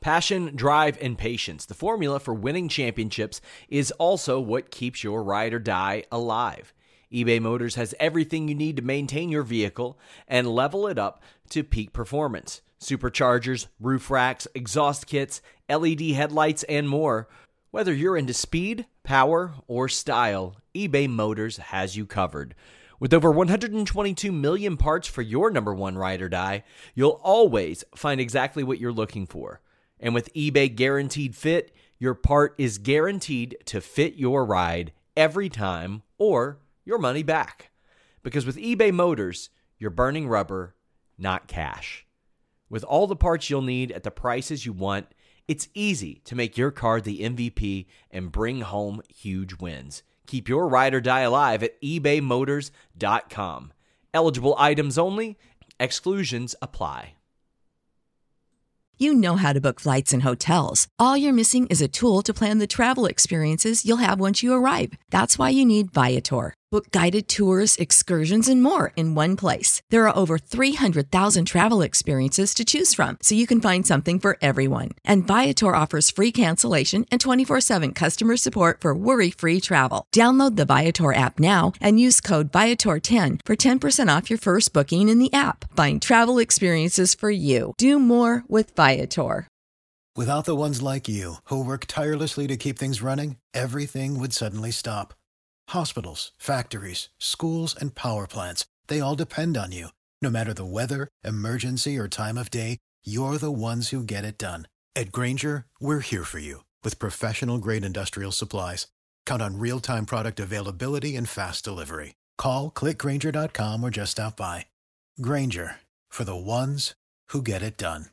Passion, drive, and patience. The formula for winning championships is also what keeps your ride or die alive. eBay Motors has everything you need to maintain your vehicle and level it up to peak performance. Superchargers, roof racks, exhaust kits, LED headlights, and more. Whether you're into speed, power, or style, eBay Motors has you covered. With over 122 million parts for your number one ride or die, you'll always find exactly what you're looking for. And with eBay Guaranteed Fit, your part is guaranteed to fit your ride every time or your money back. Because with eBay Motors, you're burning rubber, not cash. With all the parts you'll need at the prices you want, it's easy to make your car the MVP and bring home huge wins. Keep your ride or die alive at ebaymotors.com. Eligible items only. Exclusions apply. You know how to book flights and hotels. All you're missing is a tool to plan the travel experiences you'll have once you arrive. That's why you need Viator. Book guided tours, excursions, and more in one place. There are over 300,000 travel experiences to choose from, so you can find something for everyone. And Viator offers free cancellation and 24/7 customer support for worry-free travel. Download the Viator app now and use code Viator10 for 10% off your first booking in the app. Find travel experiences for you. Do more with Viator. Without the ones like you, who work tirelessly to keep things running, everything would suddenly stop. Hospitals, factories, schools, and power plants, they all depend on you. No matter the weather, emergency, or time of day, you're the ones who get it done. At Grainger, we're here for you with professional-grade industrial supplies. Count on real-time product availability and fast delivery. Call, click Grainger.com, or just stop by. Grainger, for the ones who get it done.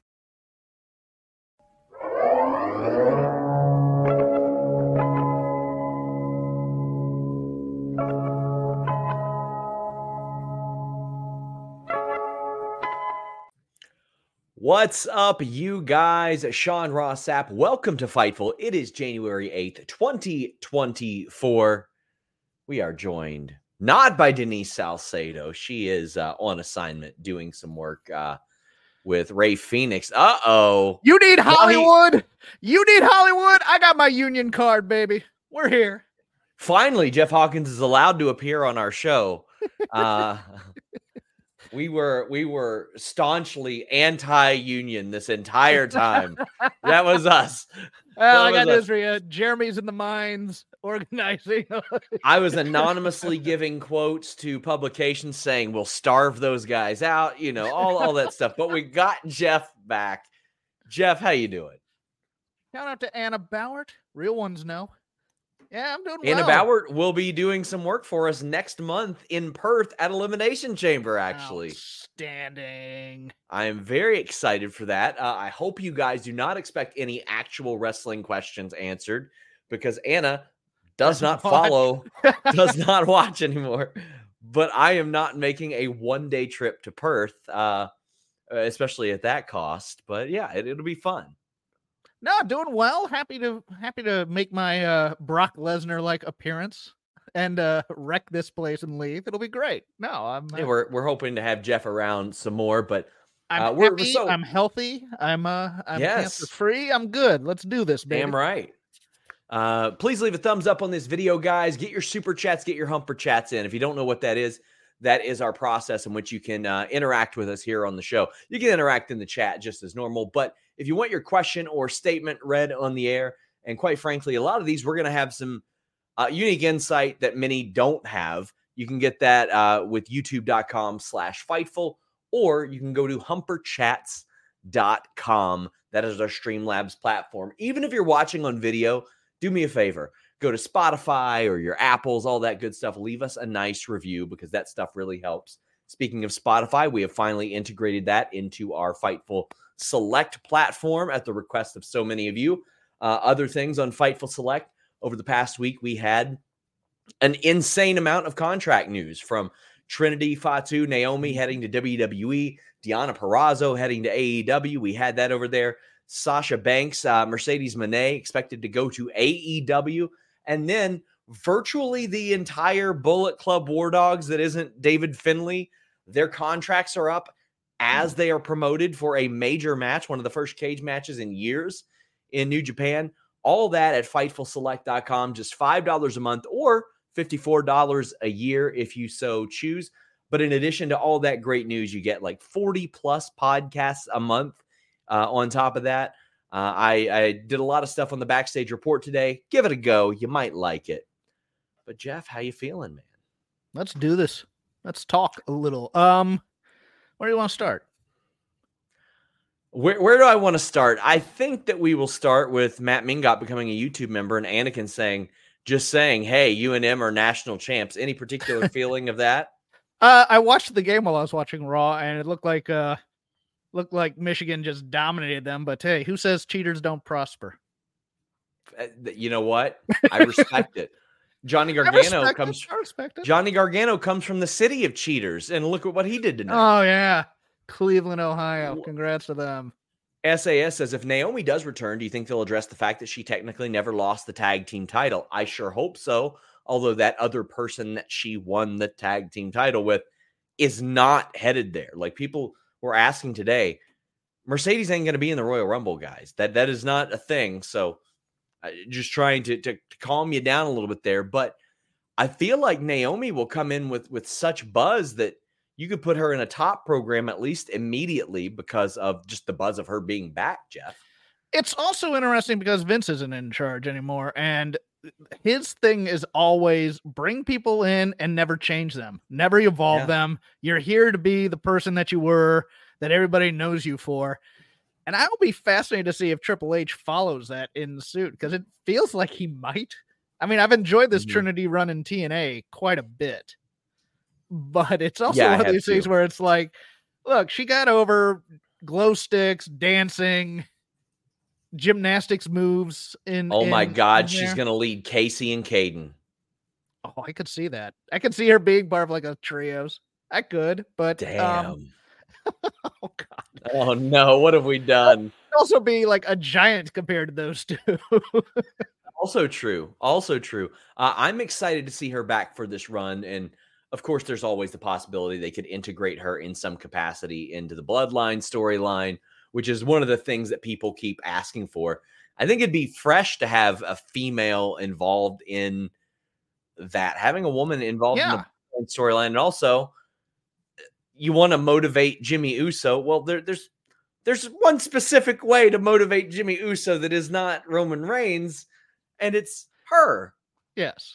What's up, you guys? Sean Ross Sapp. Welcome to Fightful. It is January 8th, 2024. We are joined not by Denise Salcedo. She is on assignment doing some work with Ray Phoenix. Uh-oh. You need Hollywood. You need Hollywood. I got my union card, baby. We're here. Finally, Jeff Hawkins is allowed to appear on our show. We were staunchly anti-union this entire time. That was us. I got news for you. Jeremy's in the mines organizing. I was anonymously giving quotes to publications saying we'll starve those guys out, you know, all that stuff. But we got Jeff back. Jeff, how you doing? Shout out to Anna Bauert. Real ones know. Yeah, I'm doing Anna well. Bauert will be doing some work for us next month in Perth at Elimination Chamber, actually. Outstanding. I am very excited for that. I hope you guys do not expect any actual wrestling questions answered because Anna does not follow, does not watch anymore. But I am not making a one-day trip to Perth, especially at that cost. But yeah, it'll be fun. No, doing well. Happy to make my Brock Lesnar like appearance and wreck this place and leave. It'll be great. No, we're hoping to have Jeff around some more, but I'm happy. I'm healthy. I'm cancer free. I'm good. Let's do this, baby. Damn right. Please leave a thumbs up on this video, guys. Get your super chats, get your humper chats in. If you don't know what that is our process in which you can interact with us here on the show. You can interact in the chat just as normal, but if you want your question or statement read on the air, and quite frankly, a lot of these, we're going to have some unique insight that many don't have. You can get that with youtube.com/Fightful, or you can go to humperchats.com. That is our Streamlabs platform. Even if you're watching on video, do me a favor. Go to Spotify or your Apples, all that good stuff. Leave us a nice review because that stuff really helps. Speaking of Spotify, we have finally integrated that into our Fightful Select platform at the request of so many of you. Other things on Fightful Select, over the past week, we had an insane amount of contract news from Trinity Fatu, Naomi heading to WWE, Deonna Purrazzo heading to AEW. We had that over there. Sasha Banks, Mercedes Moné expected to go to AEW. And then virtually the entire Bullet Club War Dogs that isn't David Finlay, their contracts are up as they are promoted for a major match, one of the first cage matches in years in New Japan. All that at FightfulSelect.com, just $5 a month or $54 a year if you so choose. But in addition to all that great news, you get like 40 plus podcasts a month on top of that. I did a lot of stuff on the Backstage Report today. Give it a go. You might like it. But Jeff, how you feeling, man? Let's do this. Let's talk a little. Where do you want to start? Where do I want to start? I think that we will start with Matt Mingot becoming a YouTube member and Anakin saying, hey, UNM are national champs. Any particular feeling of that? I watched the game while I was watching Raw, and it looked like Michigan just dominated them. But hey, who says cheaters don't prosper? You know what? I respect it. Johnny Gargano comes from the city of cheaters, and look at what he did tonight. Oh yeah. Cleveland, Ohio. Congrats to them. SAS says, if Naomi does return, do you think they'll address the fact that she technically never lost the tag team title? I sure hope so. Although that other person that she won the tag team title with is not headed there. Like people were asking today, Mercedes ain't going to be in the Royal Rumble, guys. That is not a thing. So just trying to calm you down a little bit there. But I feel like Naomi will come in with such buzz that you could put her in a top program at least immediately because of just the buzz of her being back, Jeff. It's also interesting because Vince isn't in charge anymore. And his thing is always bring people in and never change them, never evolve them. You're here to be the person that you were, that everybody knows you for. And I'll be fascinated to see if Triple H follows that in suit because it feels like he might. I mean, I've enjoyed this Trinity run in TNA quite a bit. But it's also one of these things where it's like, look, she got over glow sticks, dancing, gymnastics moves. My God, she's going to lead Casey and Caden. Oh, I could see that. I could see her being part of like a trios. I could, but damn. Oh God. Oh no, what have we done? Also be like a giant compared to those two. Also true. I'm excited to see her back for this run. And of course, there's always the possibility they could integrate her in some capacity into the Bloodline storyline, which is one of the things that people keep asking for. I think it'd be fresh to have a female involved in that, having a woman involved in the storyline. And also, you want to motivate Jimmy Uso. Well, there's one specific way to motivate Jimmy Uso that is not Roman Reigns, and it's her. Yes.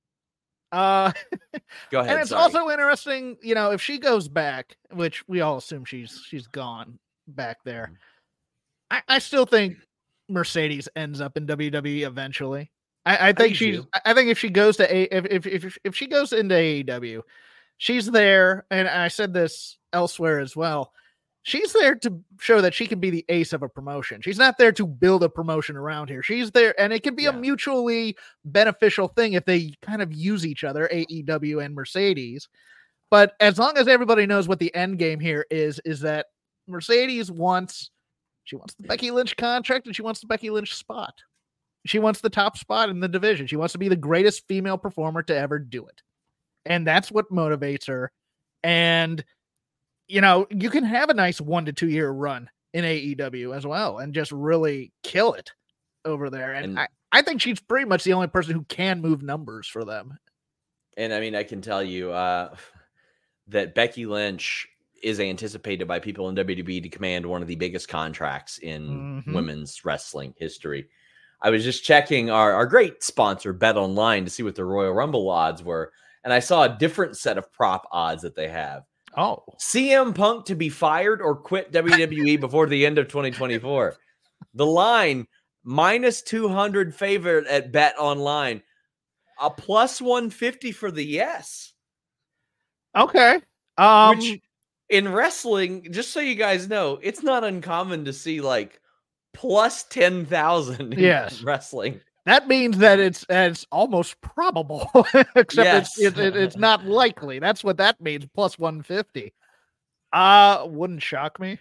Go ahead. And it's also interesting, if she goes back, which we all assume she's gone back there. I still think Mercedes ends up in WWE eventually. I think if she goes to if she goes into AEW, she's there, and I said this elsewhere as well. She's there to show that she can be the ace of a promotion. She's not there to build a promotion around here. She's there, and it can be a mutually beneficial thing if they kind of use each other, AEW and Mercedes. But as long as everybody knows what the end game here is that Mercedes wants the Becky Lynch contract, and she wants the Becky Lynch spot. She wants the top spot in the division. She wants to be the greatest female performer to ever do it. And that's what motivates her. And you can have a nice 1 to 2 year run in AEW as well and just really kill it over there. And I think she's pretty much the only person who can move numbers for them. And I mean, I can tell you that Becky Lynch is anticipated by people in WWE to command one of the biggest contracts in women's wrestling history. I was just checking our great sponsor, Bet Online, to see what the Royal Rumble odds were. And I saw a different set of prop odds that they have. Oh, CM Punk to be fired or quit WWE before the end of 2024. The line -200 favorite at Bet Online, a +150 for the yes. Okay. Which in wrestling, just so you guys know, it's not uncommon to see like +10,000 in wrestling. That means that it's almost probable, except it's not likely. That's what that means. +150. Wouldn't shock me.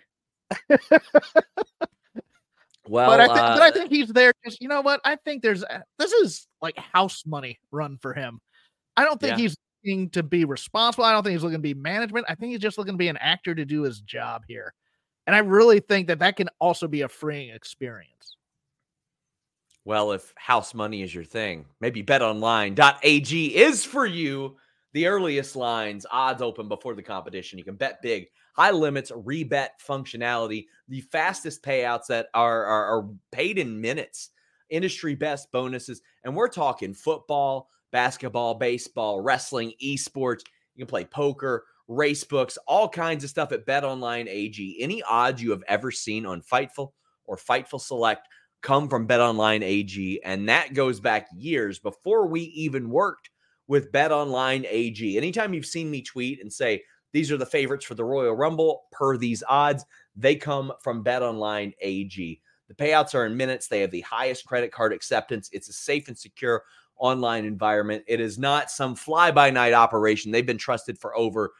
Well, but I think he's there. Just you know what? I think this is like house money run for him. I don't think he's looking to be responsible. I don't think he's looking to be management. I think he's just looking to be an actor to do his job here. And I really think that can also be a freeing experience. Well, if house money is your thing, maybe betonline.ag is for you. The earliest lines, odds open before the competition. You can bet big, high limits, rebet functionality, the fastest payouts that are paid in minutes, industry best bonuses. And we're talking football, basketball, baseball, wrestling, esports. You can play poker, race books, all kinds of stuff at BetOnline AG. Any odds you have ever seen on Fightful or Fightful Select come from BetOnline AG, and that goes back years before we even worked with BetOnline AG. Anytime you've seen me tweet and say, these are the favorites for the Royal Rumble per these odds, they come from BetOnline AG. The payouts are in minutes. They have the highest credit card acceptance. It's a safe and secure online environment. It is not some fly-by-night operation. They've been trusted for over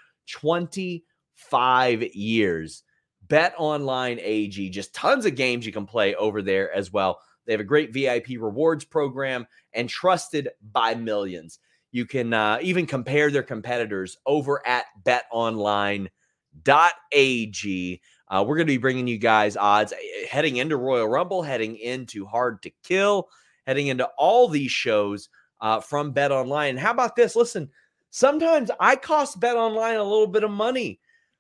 25 years. BetOnline AG, just tons of games you can play over there as well. They have a great VIP rewards program and trusted by millions. You can even compare their competitors over at betonline.ag. We're going to be bringing you guys odds heading into Royal Rumble, heading into Hard to Kill, heading into all these shows from BetOnline. And how about this? Listen, sometimes I cost BetOnline a little bit of money.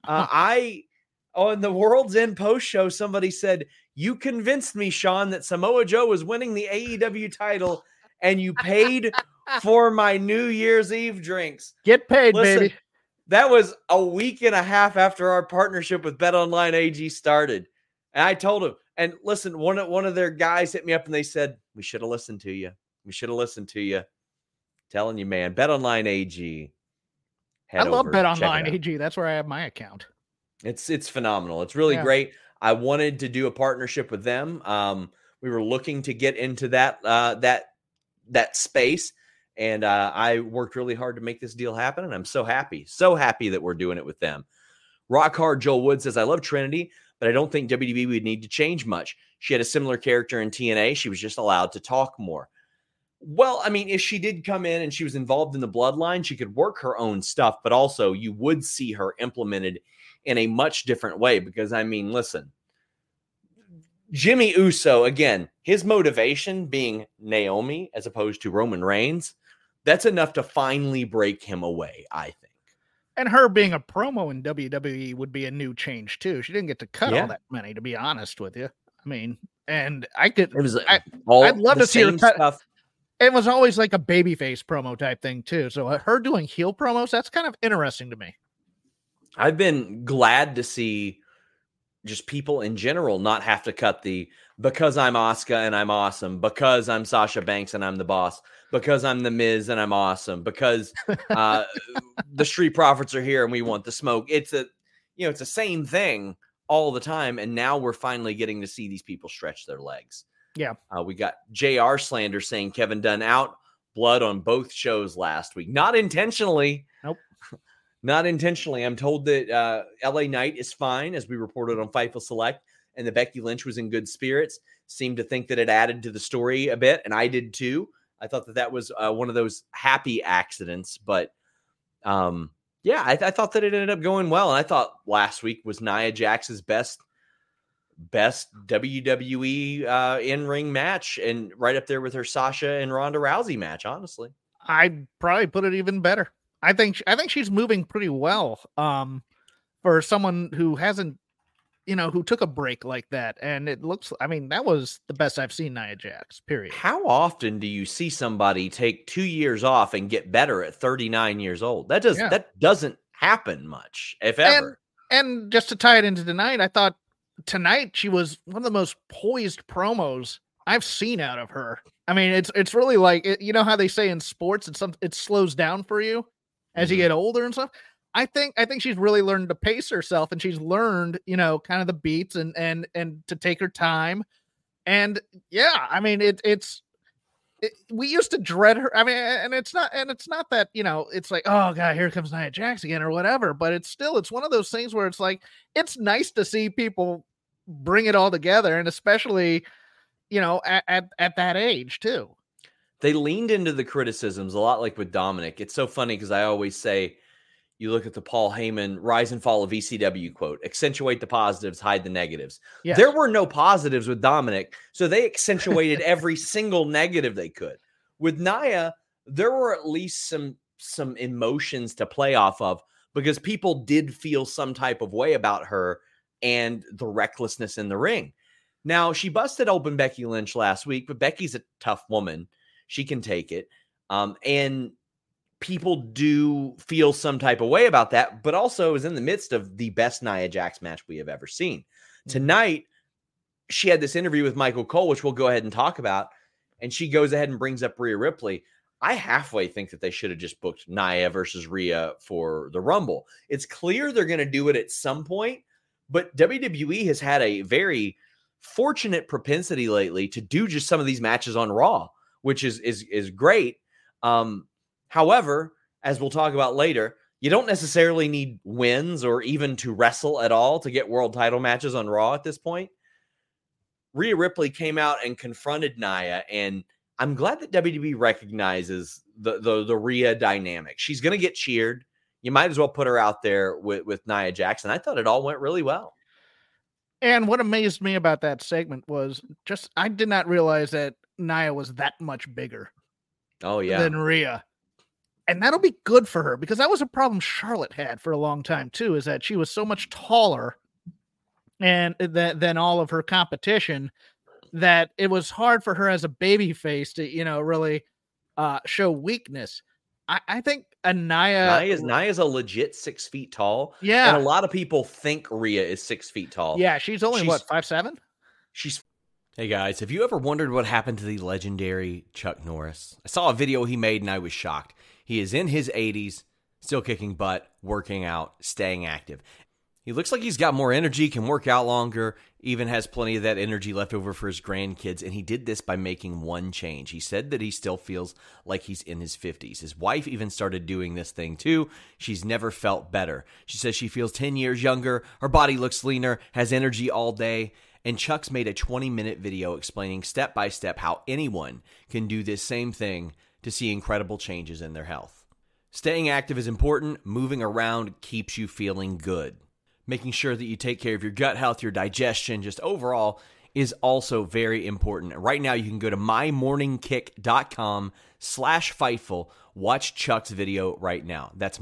On the World's End post show, somebody said, you convinced me, Sean, that Samoa Joe was winning the AEW title and you paid for my New Year's Eve drinks. Get paid, Listen, baby. That was a week and a half after our partnership with BetOnline AG started. And I told him, and listen, one of their guys hit me up and they said, we should have listened to you. We should have listened to you. Telling you, man, BetOnline AG. I love BetOnline AG. That's where I have my account. It's phenomenal. It's really great. I wanted to do a partnership with them. We were looking to get into that space, and I worked really hard to make this deal happen, and I'm so happy that we're doing it with them. Rock Hard Joel Wood says, I love Trinity, but I don't think WWE would need to change much. She had a similar character in TNA. She was just allowed to talk more. Well, I mean, if she did come in and she was involved in the bloodline, she could work her own stuff, but also you would see her implemented in a much different way because, I mean, listen, Jimmy Uso, again, his motivation being Naomi as opposed to Roman Reigns, that's enough to finally break him away, I think. And her being a promo in WWE would be a new change, too. She didn't get to cut all that many, to be honest with you. I mean, and I'd love to see her cut stuff. It was always like a babyface promo type thing, too. So her doing heel promos, that's kind of interesting to me. I've been glad to see just people in general not have to cut the because I'm Asuka and I'm awesome, because I'm Sasha Banks and I'm the boss, because I'm the Miz and I'm awesome, because the Street Profits are here and we want the smoke. It's the same thing all the time, and now we're finally getting to see these people stretch their legs. Yeah, we got JR Slander saying Kevin Dunn out, blood on both shows last week, not intentionally. Nope. Not intentionally. I'm told that LA Knight is fine, as we reported on Fightful Select, and that Becky Lynch was in good spirits. Seemed to think that it added to the story a bit, and I did too. I thought that was one of those happy accidents, but I thought that it ended up going well. And I thought last week was Nia Jax's best WWE in-ring match, and right up there with her Sasha and Ronda Rousey match, honestly. I'd probably put it even better. I think she's moving pretty well for someone who hasn't, who took a break like that. And it looks, I mean, that was the best I've seen Nia Jax, period. How often do you see somebody take 2 years off and get better at 39 years old? That doesn't happen much, if ever. And just to tie it into tonight, I thought tonight she was one of the most poised promos I've seen out of her. I mean, it's really like, you know how they say in sports, it slows down for you as you get older and stuff. I think she's really learned to pace herself, and she's learned, kind of the beats and to take her time. And yeah, I mean, we used to dread her. I mean, and it's not that, it's like, oh God, here comes Nia Jax again or whatever, but it's one of those things where it's like, it's nice to see people bring it all together. And especially, at that age too. They leaned into the criticisms a lot like with Dominic. It's so funny because I always say, you look at the Paul Heyman rise and fall of ECW quote, accentuate the positives, hide the negatives. Yes. There were no positives with Dominic, so they accentuated every single negative they could. With Nia, there were at least some emotions to play off of because people did feel some type of way about her and the recklessness in the ring. Now, she busted open Becky Lynch last week, but Becky's a tough woman. She can take it. And people do feel some type of way about that, but also is in the midst of the best Nia Jax match we have ever seen. Tonight, she had this interview with Michael Cole, which we'll go ahead and talk about, and she goes ahead and brings up Rhea Ripley. I halfway think that they should have just booked Nia versus Rhea for the Rumble. It's clear they're going to do it at some point, but WWE has had a very fortunate propensity lately to do just some of these matches on Raw, which is great. However, as we'll talk about later, you don't necessarily need wins or even to wrestle at all to get world title matches on Raw at this point. Rhea Ripley came out and confronted Nia, and I'm glad that WWE recognizes the Rhea dynamic. She's going to get cheered. You might as well put her out there with Nia Jax. I thought it all went really well. And what amazed me about that segment was just I did not realize that Nia was that much bigger than Rhea. And that'll be good for her because that was a problem Charlotte had for a long time too, is that she was so much taller and than all of her competition that it was hard for her as a baby face to, really show weakness. I think Nia's a legit 6 feet tall. Yeah. And a lot of people think Rhea is 6 feet tall. Yeah. She's only 5'7"? Hey guys, have you ever wondered what happened to the legendary Chuck Norris? I saw a video he made and I was shocked. He is in his 80s, still kicking butt, working out, staying active. He looks like he's got more energy, can work out longer, even has plenty of that energy left over for his grandkids, and he did this by making one change. He said that he still feels like he's in his 50s. His wife even started doing this thing too. She's never felt better. She says she feels 10 years younger, her body looks leaner, has energy all day, and Chuck's made a 20-minute video explaining step by step how anyone can do this same thing to see incredible changes in their health. Staying active is important. Moving around keeps you feeling good. Making sure that you take care of your gut health, your digestion, just overall is also very important. Right now, you can go to mymorningkick.com/Fightful. Watch Chuck's video right now. That's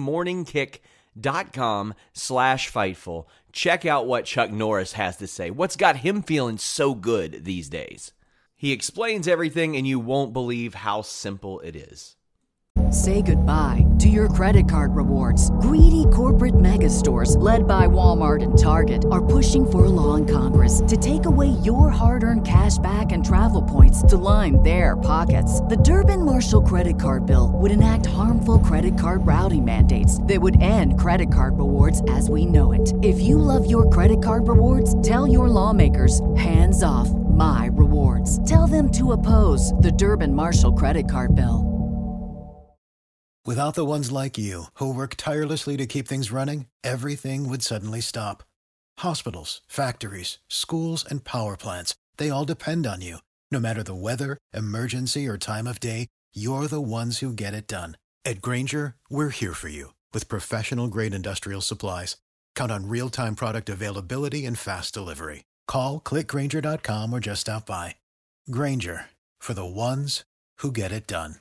mymorningkick.com/Fightful. Check out what Chuck Norris has to say. What's got him feeling so good these days? He explains everything, and you won't believe how simple it is. Say goodbye to your credit card rewards. Greedy corporate mega stores, led by Walmart and Target, are pushing for a law in Congress to take away your hard-earned cash back and travel points to line their pockets. The Durbin-Marshall credit card bill would enact harmful credit card routing mandates that would end credit card rewards as we know it. If you love your credit card rewards, tell your lawmakers, hands off my rewards. Tell them to oppose the Durbin-Marshall credit card bill. Without the ones like you, who work tirelessly to keep things running, everything would suddenly stop. Hospitals, factories, schools, and power plants, they all depend on you. No matter the weather, emergency, or time of day, you're the ones who get it done. At Grainger, we're here for you with professional-grade industrial supplies. Count on real-time product availability and fast delivery. Call, clickgrainger.com, or just stop by. Grainger, for the ones who get it done.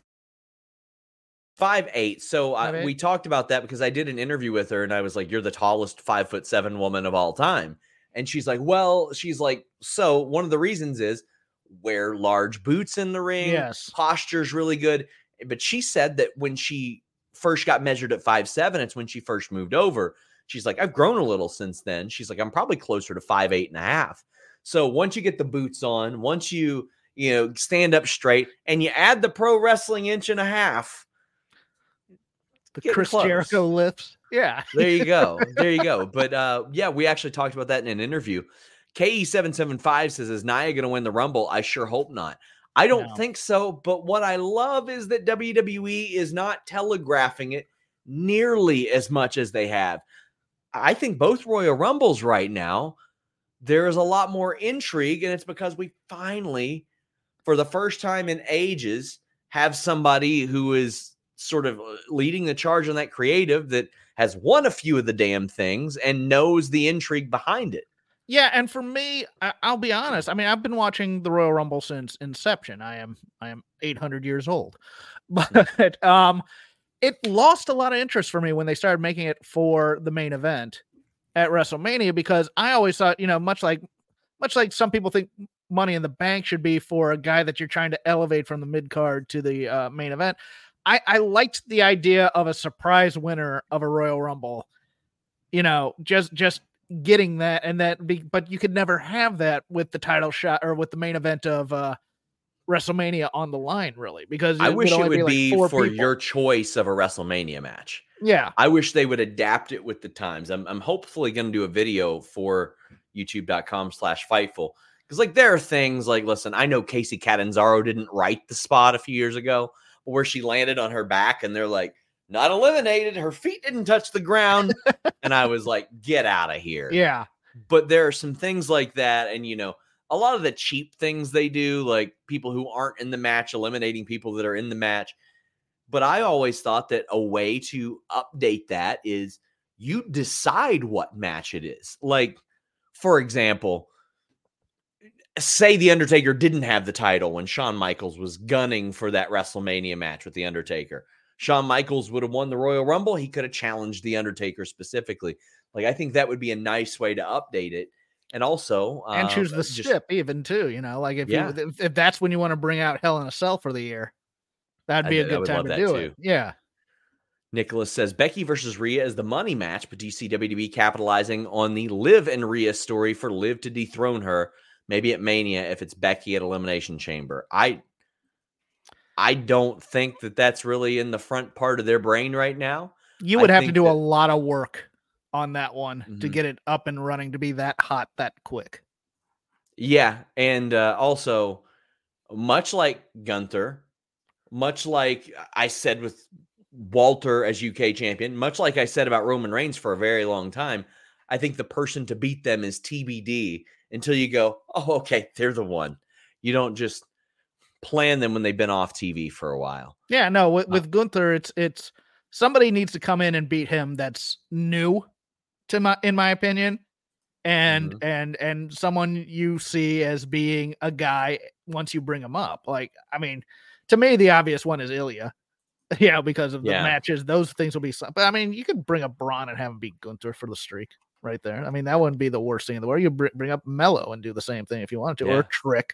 5'8". So we talked about that because I did an interview with her and I was like, you're the tallest 5'7" woman of all time. And she's like, so one of the reasons is wear large boots in the ring. Yes. Posture's really good. But she said that when she first got measured at 5'7", it's when she first moved over. She's like, I've grown a little since then. She's like, I'm probably closer to 5'8.5". So once you get the boots on, once you stand up straight and you add the pro wrestling 1.5 inches, the Chris close. Jericho lifts. Yeah. There you go. But we actually talked about that in an interview. KE775 says, is Nia going to win the Rumble? I sure hope not. I don't think so. But what I love is that WWE is not telegraphing it nearly as much as they have. I think both Royal Rumbles right now, there is a lot more intrigue. And it's because we finally, for the first time in ages, have somebody who is sort of leading the charge on that creative that has won a few of the damn things and knows the intrigue behind it. Yeah, and for me, I'll be honest. I mean, I've been watching the Royal Rumble since inception. I am 800 years old, but it lost a lot of interest for me when they started making it for the main event at WrestleMania, because I always thought, much like some people think Money in the Bank should be for a guy that you're trying to elevate from the mid card to the main event. I liked the idea of a surprise winner of a Royal Rumble, just getting that, and but you could never have that with the title shot or with the main event of WrestleMania on the line, really, because I wish it would be for people. Your choice of a WrestleMania match. Yeah. I wish they would adapt it with the times. I'm hopefully going to do a video for youtube.com/Fightful. Because there are things like, listen, I know Casey Catanzaro didn't write the spot a few years ago, but where she landed on her back and they're like, not eliminated. Her feet didn't touch the ground. And I was like, get out of here. Yeah. But there are some things like that. And, a lot of the cheap things they do, like people who aren't in the match, eliminating people that are in the match. But I always thought that a way to update that is you decide what match it is. Like, for example, say The Undertaker didn't have the title when Shawn Michaels was gunning for that WrestleMania match with The Undertaker. Shawn Michaels would have won the Royal Rumble. He could have challenged The Undertaker specifically. I think that would be a nice way to update it. And also, and choose the stip even too, if that's when you want to bring out Hell in a Cell for the year, that'd be a good time to do it. Yeah. Nicholas says Becky versus Rhea is the money match, but do you see WWE capitalizing on the Liv and Rhea story for Liv to dethrone her, maybe at Mania if it's Becky at Elimination Chamber? I don't think that that's really in the front part of their brain right now. You would have to do a lot of work on that one to get it up and running to be that hot that quick. Yeah, and also, much like Gunther, much like I said with Walter as UK champion, much like I said about Roman Reigns for a very long time, I think the person to beat them is TBD until you go, oh, okay, they're the one. You don't just plan them when they've been off TV for a while. Yeah, no, with Gunther, it's somebody needs to come in and beat him that's new in my opinion, and and someone you see as being a guy once you bring him up. To me, the obvious one is Ilya. Yeah, because of the matches, those things will be. But you could bring up Braun and have him beat Gunther for the streak right there. That wouldn't be the worst thing in the world. You bring up Mello and do the same thing if you wanted to, or Trick.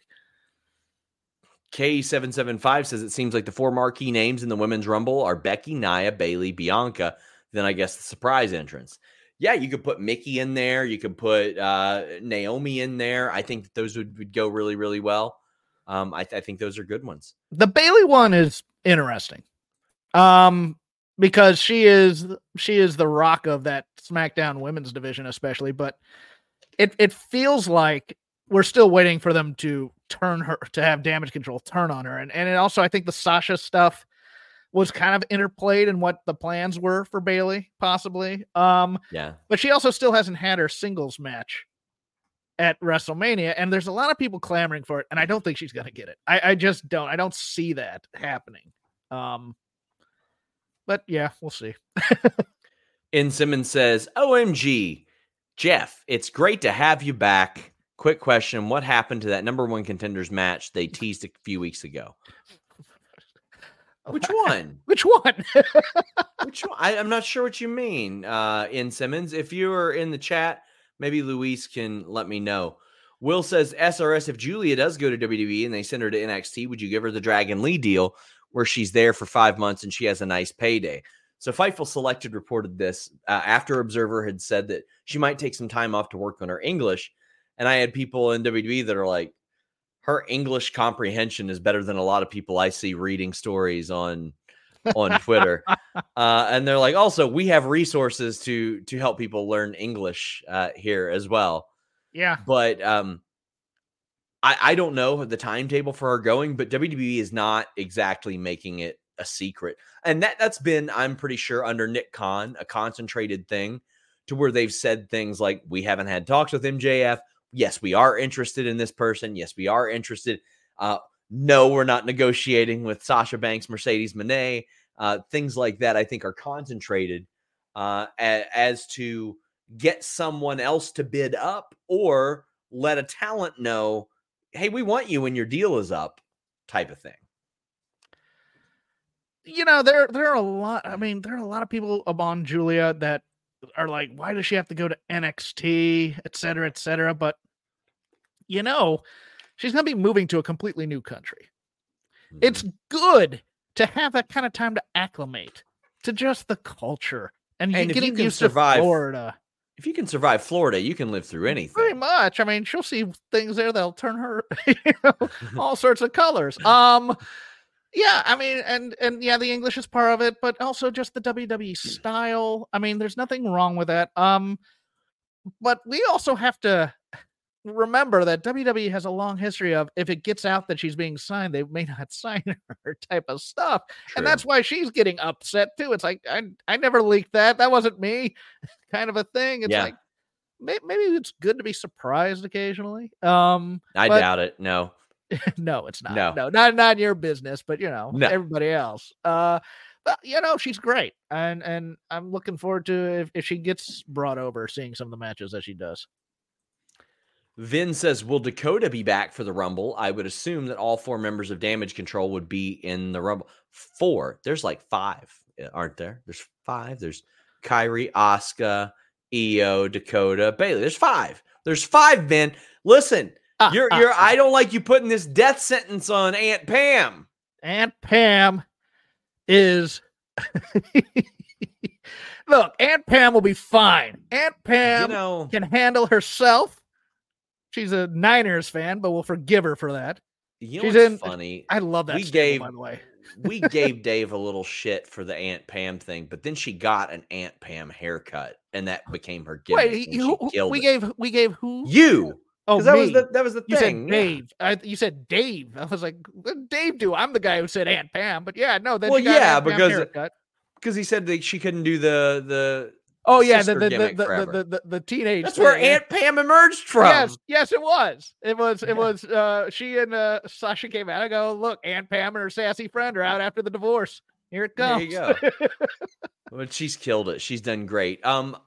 K775 says it seems like the four marquee names in the Women's Rumble are Becky, Nia, Bayley, Bianca. Then I guess the surprise entrance. Yeah, you could put Mickey in there. You could put Naomi in there. I think that those would go really, really well. I think those are good ones. The Bayley one is interesting because she is the Rock of that SmackDown women's division, especially. But it feels like we're still waiting for them to turn her, to have Damage Control turn on her. And it also, I think the Sasha stuff was kind of interplayed in what the plans were for Bayley, possibly. Yeah. But she also still hasn't had her singles match at WrestleMania, and there's a lot of people clamoring for it, and I don't think she's going to get it. I just don't. I don't see that happening. But yeah, we'll see. In Simmons says, OMG, Jeff, it's great to have you back. Quick question. What happened to that number one contenders match they teased a few weeks ago? Which one? Which one? Which one? I'm not sure what you mean, In Simmons. If you are in the chat, maybe Luis can let me know. Will says, SRS, if Julia does go to WWE and they send her to NXT, would you give her the Dragon Lee deal where she's there for 5 months and she has a nice payday? So Fightful Selected reported this after Observer had said that she might take some time off to work on her English. And I had people in WWE that are like, her English comprehension is better than a lot of people I see reading stories on Twitter. And they're like, also, we have resources to help people learn English here as well. Yeah. But I don't know the timetable for her going, but WWE is not exactly making it a secret. And that's been, I'm pretty sure, under Nick Khan, a concentrated thing to where they've said things like, we haven't had talks with MJF. Yes, we are interested in this person. Yes, we are interested. no, we're not negotiating with Sasha Banks, Mercedes Moné. Things like that, I think, are concentrated as to get someone else to bid up or let a talent know, hey, we want you when your deal is up, type of thing. You know, there are a lot. I mean, there are a lot of people upon Julia that are like, why does she have to go to NXT, et cetera, et cetera? But, you know, she's going to be moving to a completely new country. Mm-hmm. It's good to have that kind of time to acclimate to just the culture. And getting used to Florida. If you can survive Florida, you can live through anything. Pretty much. I mean, she'll see things there that'll turn her all sorts of colors. Yeah, I mean, and yeah, the English is part of it, but also just the WWE style. I mean, there's nothing wrong with that. But we also have to remember that WWE has a long history of, if it gets out that she's being signed, they may not sign her type of stuff. True. And that's why she's getting upset too. It's like, I never leaked that. That wasn't me, kind of a thing. It's like, maybe it's good to be surprised occasionally. I doubt it. No. No, it's not. No, not in your business, but everybody else. But she's great, and I'm looking forward to if she gets brought over, seeing some of the matches that she does. Vin says, will Dakota be back for the Rumble? I would assume that all 4 members of Damage Control would be in the Rumble. 4. There's like 5, aren't there? There's 5. There's Kairi, Asuka, Io, Dakota, Bayley. There's 5. There's 5, Vin. Listen. I don't like you putting this death sentence on Aunt Pam. Aunt Pam is look, Aunt Pam will be fine. Aunt Pam can handle herself. She's a Niners fan, but we'll forgive her for that. She's funny. I love that. By the way. We gave Dave a little shit for the Aunt Pam thing, but then she got an Aunt Pam haircut, and that became her gimmick. Wait, we gave who? You. Oh, that was the you thing. Said Dave. You said Dave. I was like, what did Dave do? I'm the guy who said Aunt Pam. But yeah, no. Then because he said that she couldn't do the the teenage. That's where Aunt Pam emerged from. Yes, it was. It was. She and Sasha came out. I go, look, Aunt Pam and her sassy friend are out after the divorce. Here it comes. There you go. But she's killed it. She's done great.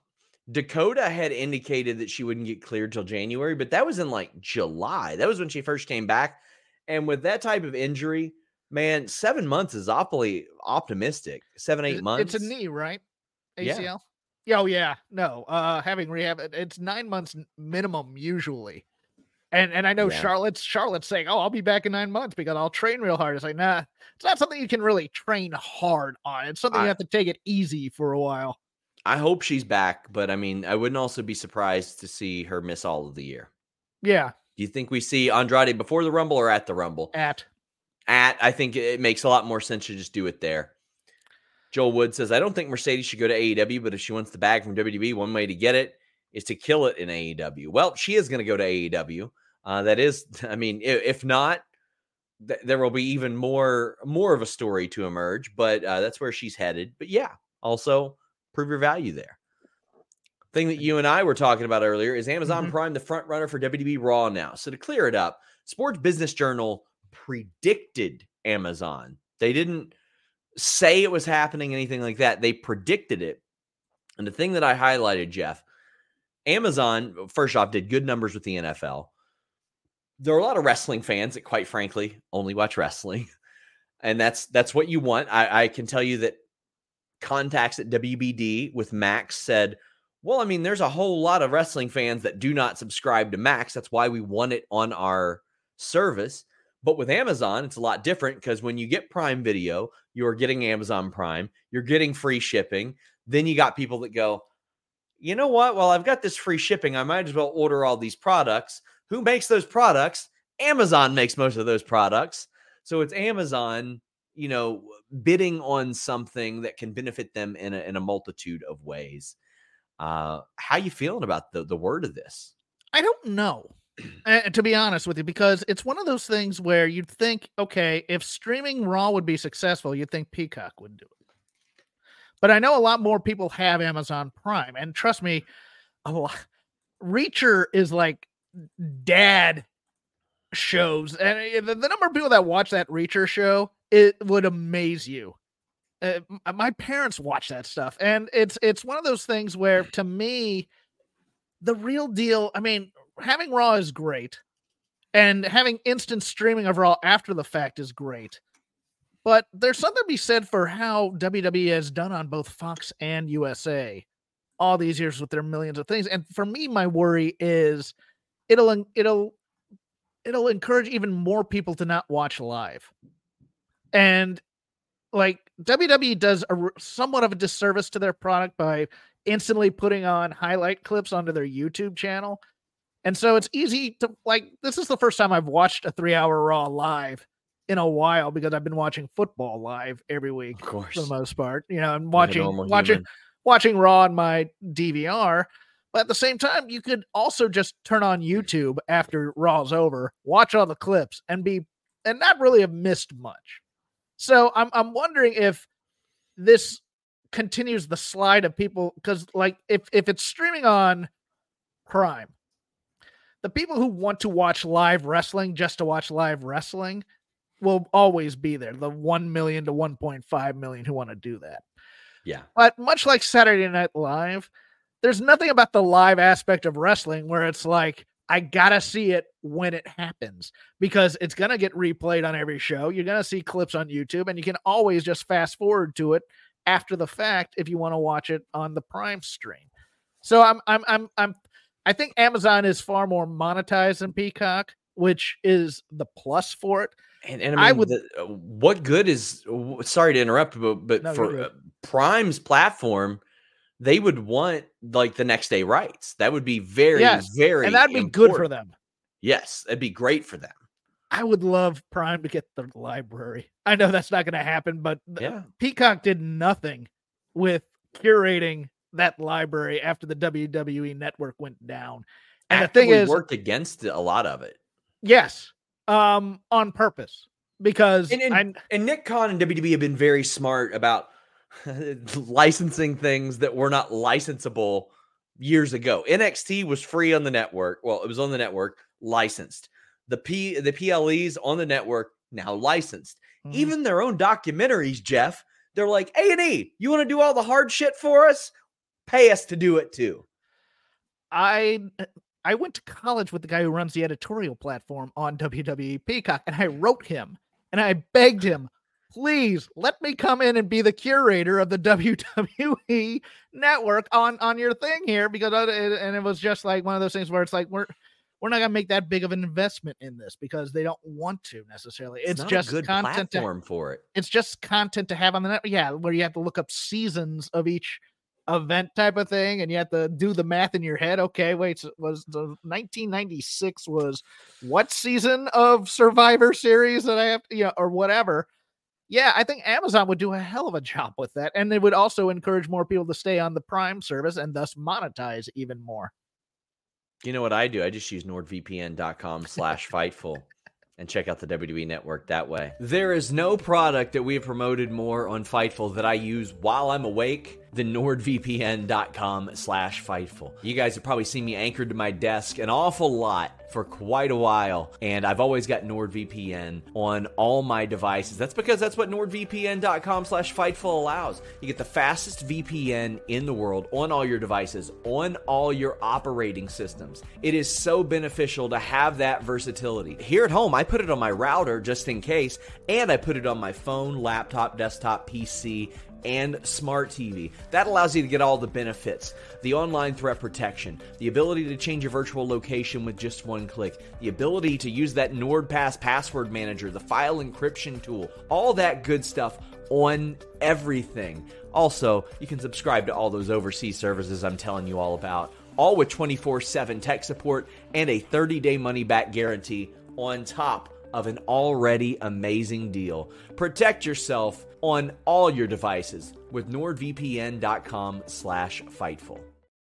Dakota had indicated that she wouldn't get cleared till January, but that was in like July. That was when she first came back. And with that type of injury, man, 7 months is awfully optimistic. 7-8 months. It's a knee, right? ACL? Yeah. Oh, yeah. No, having rehab, it's 9 months minimum usually. And I know Charlotte's saying, oh, I'll be back in 9 months because I'll train real hard. It's like, nah, it's not something you can really train hard on. It's something you have to take it easy for a while. I hope she's back, but I mean, I wouldn't also be surprised to see her miss all of the year. Yeah. Do you think we see Andrade before the Rumble or at the Rumble? At. I think it makes a lot more sense to just do it there. Joel Wood says, I don't think Mercedes should go to AEW, but if she wants the bag from WWE, one way to get it is to kill it in AEW. Well, she is going to go to AEW. That is, I mean, if not, there will be even more of a story to emerge, but that's where she's headed. But yeah, also prove your value there. Thing that you and I were talking about earlier is Amazon Prime, the front runner for WWE Raw now. So to clear it up, Sports Business Journal predicted Amazon. They didn't say it was happening, anything like that. They predicted it. And the thing that I highlighted, Jeff, Amazon, first off, did good numbers with the NFL. There are a lot of wrestling fans that, quite frankly, only watch wrestling. And that's what you want. I can tell you that contacts at WBD with Max said, well, I mean, there's a whole lot of wrestling fans that do not subscribe to Max. That's why we want it on our service. But with Amazon, it's a lot different because when you get Prime Video, you're getting Amazon Prime, you're getting free shipping. Then you got people that go, you know what? Well, I've got this free shipping. I might as well order all these products. Who makes those products? Amazon makes most of those products. So it's Amazon, bidding on something that can benefit them in a multitude of ways. How you feeling about the word of this? I don't know, to be honest with you, because it's one of those things where you'd think, okay, if streaming Raw would be successful, you'd think Peacock would do it. But I know a lot more people have Amazon Prime, and trust me, Reacher is like dad shows, and the number of people that watch that Reacher show, it would amaze you. My parents watch that stuff, and it's one of those things where, to me, the real deal, I mean, having Raw is great, and having instant streaming of Raw after the fact is great. But there's something to be said for how WWE has done on both Fox and USA all these years with their millions of things. And for me, my worry is it'll encourage even more people to not watch live. And like, WWE does somewhat of a disservice to their product by instantly putting on highlight clips onto their YouTube channel. And so it's easy to, like, this is the first time I've watched a 3-hour Raw live in a while, because I've been watching football live every week, of course, for the most part, you know, and watching Raw on my DVR. But at the same time, you could also just turn on YouTube after Raw's over, watch all the clips, and not really have missed much. So I'm wondering if this continues the slide of people, because, like, if it's streaming on Prime, the people who want to watch live wrestling just to watch live wrestling will always be there. The 1 million to 1.5 million who want to do that. Yeah. But much like Saturday Night Live, there's nothing about the live aspect of wrestling where it's like, I gotta see it when it happens, because it's going to get replayed on every show. You're going to see clips on YouTube, and you can always just fast forward to it after the fact if you want to watch it on the Prime stream. So I think Amazon is far more monetized than Peacock, which is the plus for it. And I mean, what good is, sorry to interrupt, but no, for Prime's platform, they would want, like, the next day rights. That would be very, very, and that'd be important. Good for them. Yes, that'd be great for them. I would love Prime to get the library. I know that's not going to happen, but Peacock did nothing with curating that library after the WWE network went down. And the thing is, worked against a lot of it. Yes. On purpose, because and Nick Khan and WWE have been very smart about licensing things that were not licensable years ago. NXT was free on the network. Well, it was on the network, licensed. The PLEs on the network, now licensed. Mm-hmm. Even their own documentaries, Jeff, they're like, A&E, you want to do all the hard shit for us? Pay us to do it too. I went to college with the guy who runs the editorial platform on WWE Peacock, and I wrote him and I begged him, please let me come in and be the curator of the WWE network on your thing here, because it was just like one of those things where it's like, we're not going to make that big of an investment in this because they don't want to necessarily. It's just a good content platform for it. It's just content to have on the net. Yeah. Where you have to look up seasons of each event type of thing, and you have to do the math in your head. Okay, wait, so was the 1996 was what season of Survivor Series that I have to, or whatever. Yeah, I think Amazon would do a hell of a job with that, and it would also encourage more people to stay on the Prime service and thus monetize even more. You know what I do? I just use NordVPN.com/Fightful and check out the WWE network that way. There is no product that we have promoted more on Fightful that I use while I'm awake than NordVPN.com/Fightful. You guys have probably seen me anchored to my desk an awful lot for quite a while, and I've always got NordVPN on all my devices. That's because that's what NordVPN.com/Fightful allows. You get the fastest VPN in the world on all your devices, on all your operating systems. It is so beneficial to have that versatility. Here at home, I put it on my router just in case, and I put it on my phone, laptop, desktop, PC, and smart TV. That allows you to get all the benefits. The online threat protection, the ability to change your virtual location with just one click, the ability to use that NordPass password manager, the file encryption tool, all that good stuff on everything. Also, you can subscribe to all those overseas services I'm telling you all about, all with 24/7 tech support and a 30-day money-back guarantee on top of an already amazing deal. Protect yourself on all your devices with NordVPN.com/Fightful.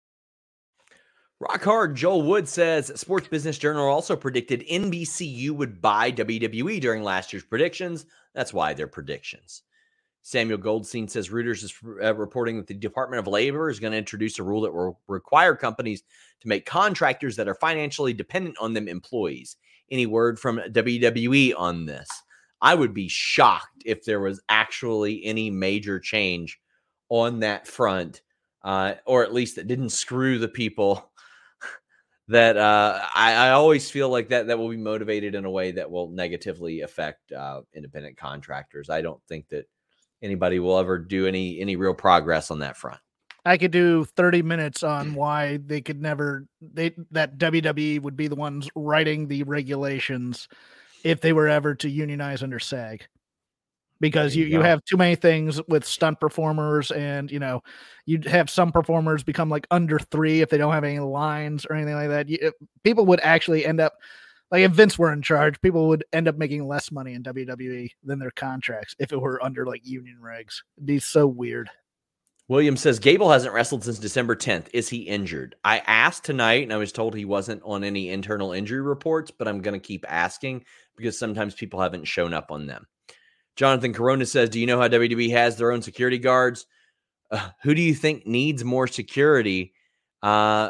Rock Hard Joel Wood says Sports Business Journal also predicted NBCU would buy WWE during last year's predictions. That's why they're predictions. Samuel Goldstein says Reuters is reporting that the Department of Labor is going to introduce a rule that will require companies to make contractors that are financially dependent on them employees. any word from WWE on this. I would be shocked if there was actually any major change on that front, or at least that didn't screw the people that I always feel like that will be motivated in a way that will negatively affect independent contractors. I don't think that anybody will ever do any real progress on that front. I could do 30 minutes on why they could never, that WWE would be the ones writing the regulations if they were ever to unionize under SAG. Because you have too many things with stunt performers, and you'd have some performers become like under 3 if they don't have any lines or anything like that. People would actually end up, like if Vince were in charge, people would end up making less money in WWE than their contracts if it were under like union regs. It'd be so weird. William says Gable hasn't wrestled since December 10th. Is he injured? I asked tonight and I was told he wasn't on any internal injury reports, but I'm going to keep asking because sometimes people haven't shown up on them. Jonathan Corona says, do you know how WWE has their own security guards? Who do you think needs more security, Raw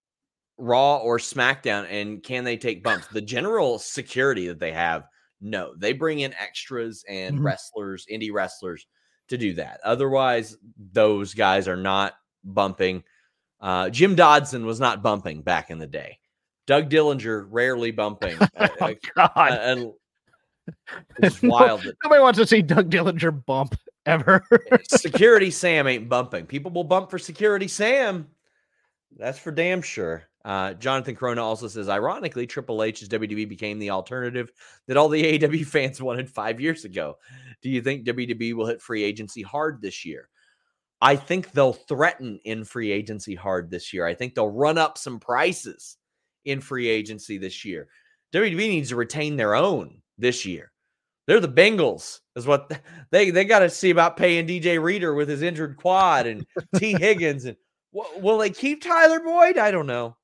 or SmackDown? And can they take bumps? The general security that they have, no. They bring in extras and wrestlers, indie wrestlers, to do that. Otherwise, those guys are not bumping. Jim Dodson was not bumping back in the day. Doug Dillinger rarely bumping. Oh, God. It's wild. Nobody wants to see Doug Dillinger bump ever. Security Sam ain't bumping. People will bump for Security Sam. That's for damn sure. Jonathan Corona also says, ironically, Triple H as WWE became the alternative that all the AEW fans wanted 5 years ago. Do you think WWE will hit free agency hard this year? I think they'll threaten in free agency hard this year. I think they'll run up some prices in free agency this year. WWE needs to retain their own this year. They're the Bengals, is what they got to see about paying DJ Reader with his injured quad and T. Higgins. And will they keep Tyler Boyd? I don't know.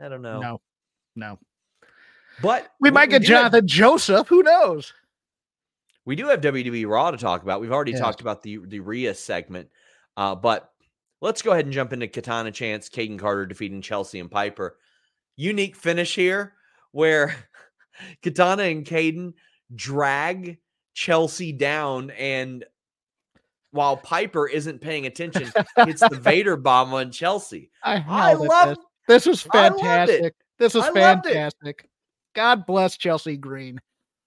No. But we might get Jonathan Joseph. Who knows? We do have WWE Raw to talk about. We've already talked about the Rhea segment. But let's go ahead and jump into Katana Chance, Caden Carter defeating Chelsea and Piper. Unique finish here where Katana and Caden drag Chelsea down, and while Piper isn't paying attention, it's the Vader bomb on Chelsea. I love this. Was fantastic. This was fantastic. God bless Chelsea Green.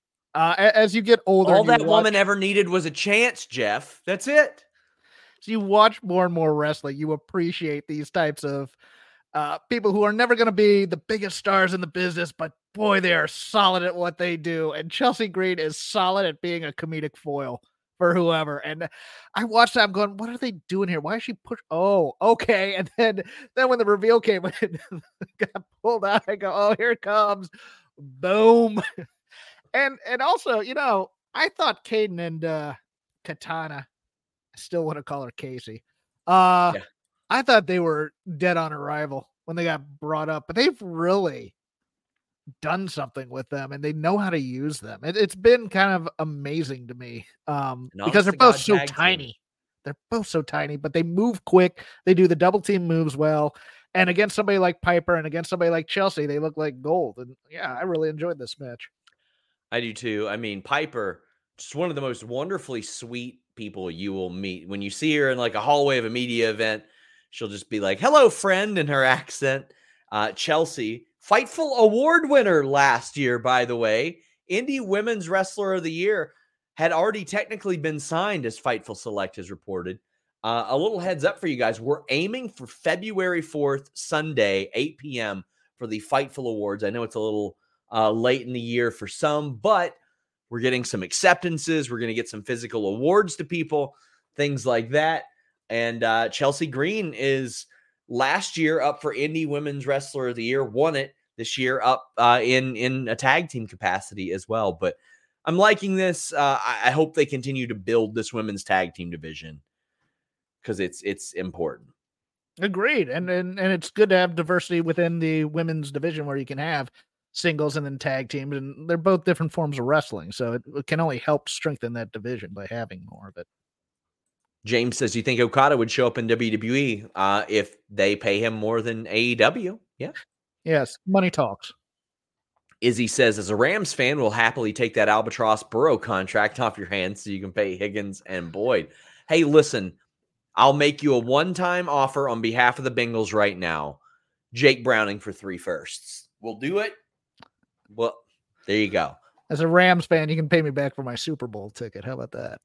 As you get older, all that woman ever needed was a chance, Jeff. That's it. So you watch more and more wrestling, you appreciate these types of people who are never going to be the biggest stars in the business, but boy, they are solid at what they do. And Chelsea Green is solid at being a comedic foil for whoever. And I watched that, I'm going, what are they doing here? Why is she push? Oh, okay. And then when the reveal came and got pulled out, I go, oh, here it comes. Boom. And also, I thought Caden and Katana, I still want to call her Casey. I thought they were dead on arrival when they got brought up, but they've really done something with them and they know how to use them. It's been kind of amazing to me because they're both so tiny. They're both so tiny, but they move quick. They do the double team moves well. And against somebody like Piper and against somebody like Chelsea, they look like gold. And yeah, I really enjoyed this match. I do too. I mean, Piper, just one of the most wonderfully sweet people you will meet. When you see her in like a hallway of a media event, she'll just be like, hello, friend, in her accent. Chelsea, Fightful Award winner last year, by the way. Indie Women's Wrestler of the Year had already technically been signed, as Fightful Select has reported. A little heads up for you guys. We're aiming for February 4th, Sunday, 8 p.m. for the Fightful Awards. I know it's a little late in the year for some, but we're getting some acceptances. We're going to get some physical awards to people, things like that. And Chelsea Green is last year up for Indie Women's Wrestler of the Year, won it this year up in a tag team capacity as well. But I'm liking this. I hope they continue to build this women's tag team division because it's important. Agreed. And it's good to have diversity within the women's division where you can have singles and then tag teams, and they're both different forms of wrestling. So it can only help strengthen that division by having more of it. James says, you think Okada would show up in WWE if they pay him more than AEW? Yeah. Yes. Money talks. Izzy says, as a Rams fan, we'll happily take that Albatross Burrow contract off your hands so you can pay Higgins and Boyd. Hey, listen, I'll make you a one-time offer on behalf of the Bengals right now. Jake Browning for 3 firsts. We'll do it. Well, there you go. As a Rams fan, you can pay me back for my Super Bowl ticket. How about that?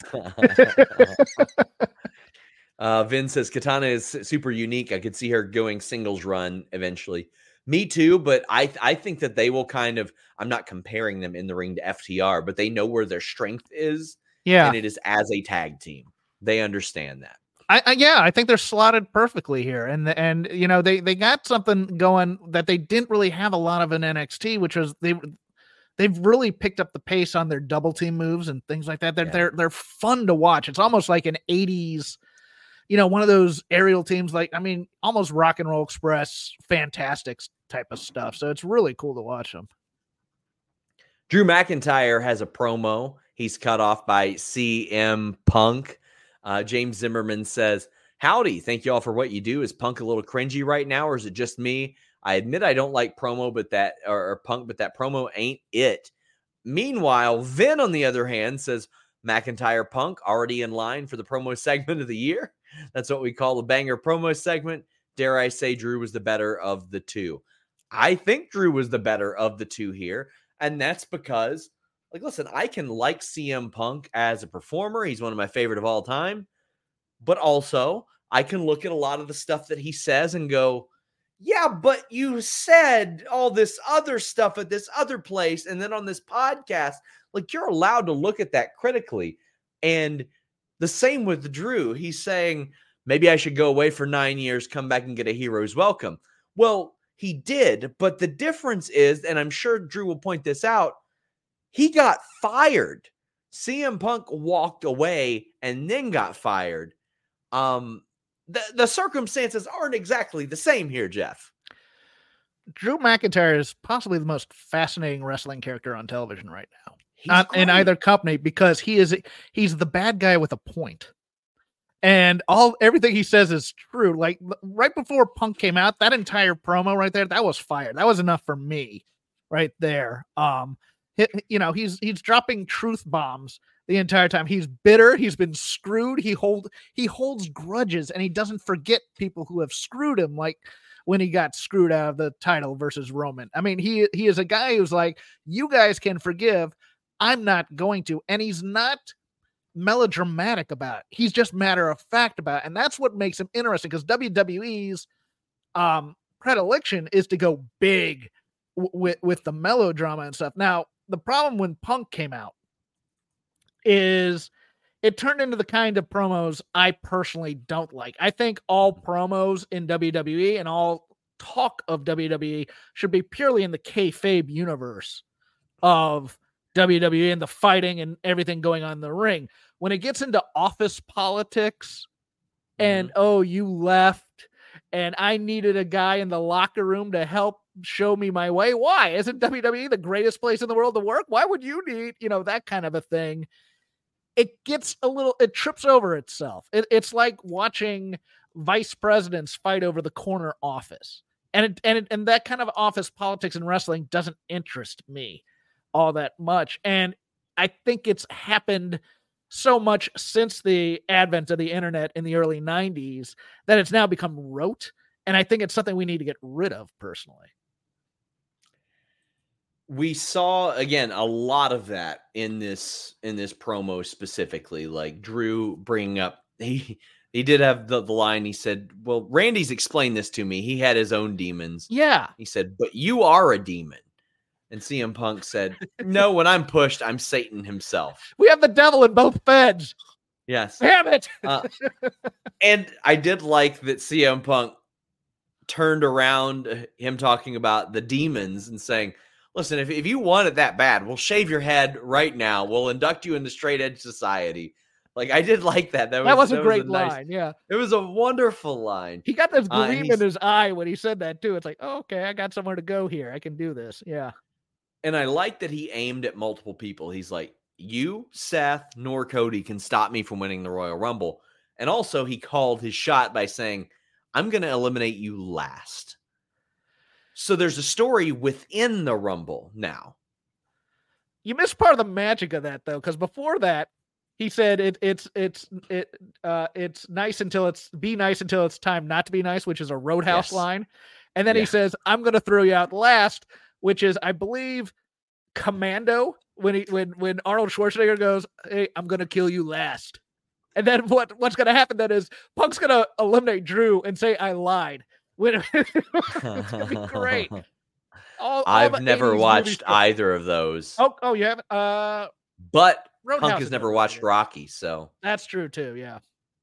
Vin says, Katana is super unique. I could see her going singles run eventually. Me too, but I think that they will kind of, I'm not comparing them in the ring to FTR, but they know where their strength is. Yeah. And it is as a tag team. They understand that. I think they're slotted perfectly here. And you know, they got something going that they didn't really have a lot of in NXT, which was they've really picked up the pace on their double team moves and things like that. They're fun to watch. It's almost like an 80s, you know, one of those aerial teams, like, I mean, almost Rock and Roll Express, fantastic type of stuff. So it's really cool to watch them. Drew McIntyre has a promo. He's cut off by CM Punk. James Zimmerman says, howdy, thank you all for what you do. Is Punk a little cringy right now, or is it just me? I admit I don't like promo, but that promo ain't it. Meanwhile, Vin, on the other hand, says, McIntyre Punk already in line for the promo segment of the year. That's what we call the banger promo segment. Dare I say Drew was the better of the two? I think Drew was the better of the two here. And that's because, like, listen, I can like CM Punk as a performer. He's one of my favorite of all time. But also, I can look at a lot of the stuff that he says and go, yeah, but you said all this other stuff at this other place. And then on this podcast, like, you're allowed to look at that critically. And the same with Drew. He's saying, maybe I should go away for 9 years, come back and get a hero's welcome. Well, he did. But the difference is, and I'm sure Drew will point this out, he got fired. CM Punk walked away and then got fired. The circumstances aren't exactly the same here, Jeff. Drew McIntyre is possibly the most fascinating wrestling character on television right now. In either company, because he's the bad guy with a point. And everything he says is true. Like, right before Punk came out, that entire promo right there, that was fire. That was enough for me right there. You know, he's dropping truth bombs the entire time. He's bitter. He's been screwed. He holds grudges, and he doesn't forget people who have screwed him, like when he got screwed out of the title versus Roman. I mean, he is a guy who's like, you guys can forgive, I'm not going to. And he's not melodramatic about it. He's just matter of fact about it. And that's what makes him interesting, because WWE's predilection is to go big with the melodrama and stuff. Now, the problem when Punk came out is it turned into the kind of promos I personally don't like. I think all promos in WWE and all talk of WWE should be purely in the kayfabe universe of WWE and the fighting and everything going on in the ring. When it gets into office politics and, oh, you left and I needed a guy in the locker room to help show me my way. Why? Isn't WWE the greatest place in the world to work? Why would you need, that kind of a thing? It trips over itself. It's like watching vice presidents fight over the corner office. And that kind of office politics in wrestling doesn't interest me all that much. And I think it's happened so much since the advent of the internet in the early 90s that it's now become rote. And I think it's something we need to get rid of personally. We saw, again, a lot of that in this promo specifically, like Drew bringing up, he did have the line. He said, well, Randy's explained this to me. He had his own demons. Yeah. He said, but you are a demon. And CM Punk said, no, when I'm pushed, I'm Satan himself. We have the devil in both beds. Yes. Damn it. And I did like that CM Punk turned around him talking about the demons and saying, listen, if you want it that bad, we'll shave your head right now. We'll induct you into straight edge society. Like, I did like that. That was a great line. Yeah. It was a wonderful line. He got this gleam in his eye when he said that too. It's like, oh, okay, I got somewhere to go here. I can do this. Yeah. And I like that he aimed at multiple people. He's like, you, Seth, nor Cody can stop me from winning the Royal Rumble. And also he called his shot by saying, I'm going to eliminate you last. So there's a story within the Rumble now. You missed part of the magic of that, though, because before that, he said it's nice until be nice until it's time not to be nice, which is a Roadhouse line. And then he says, I'm going to throw you out last, which is, I believe, Commando, when Arnold Schwarzenegger goes, hey, I'm going to kill you last. And then what's going to happen then is Punk's going to eliminate Drew and say, I lied. It's going to be great. I've never watched either of those. Oh, you haven't? But Roadhouse Punk has never watched Rocky, so. That's true, too, yeah.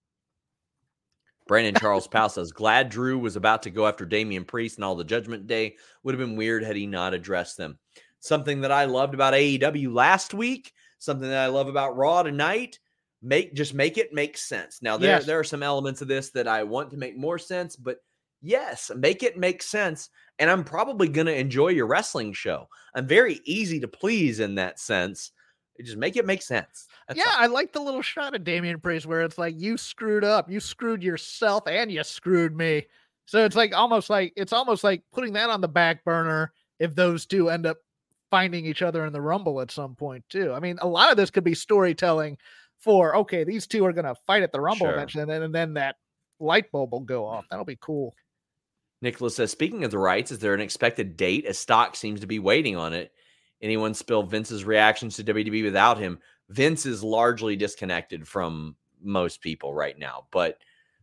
Brandon Charles Powell says, glad Drew was about to go after Damian Priest and all the Judgment Day. Would have been weird had he not addressed them. Something that I loved about AEW last week, something that I love about Raw tonight, make it make sense. Now, there are some elements of this that I want to make more sense, but yes, make it make sense. And I'm probably going to enjoy your wrestling show. I'm very easy to please in that sense. Just make it make sense. That's all. I like the little shot of Damian Priest where it's like, you screwed up. You screwed yourself and you screwed me. So it's almost like putting that on the back burner if those two end up finding each other in the Rumble at some point too. I mean, a lot of this could be storytelling for, okay, these two are going to fight at the Rumble eventually, and then that light bulb will go off. That'll be cool. Nicholas says, speaking of the rights, is there an expected date? As stock seems to be waiting on it. Anyone spill Vince's reactions to WWE without him? Vince is largely disconnected from most people right now. But,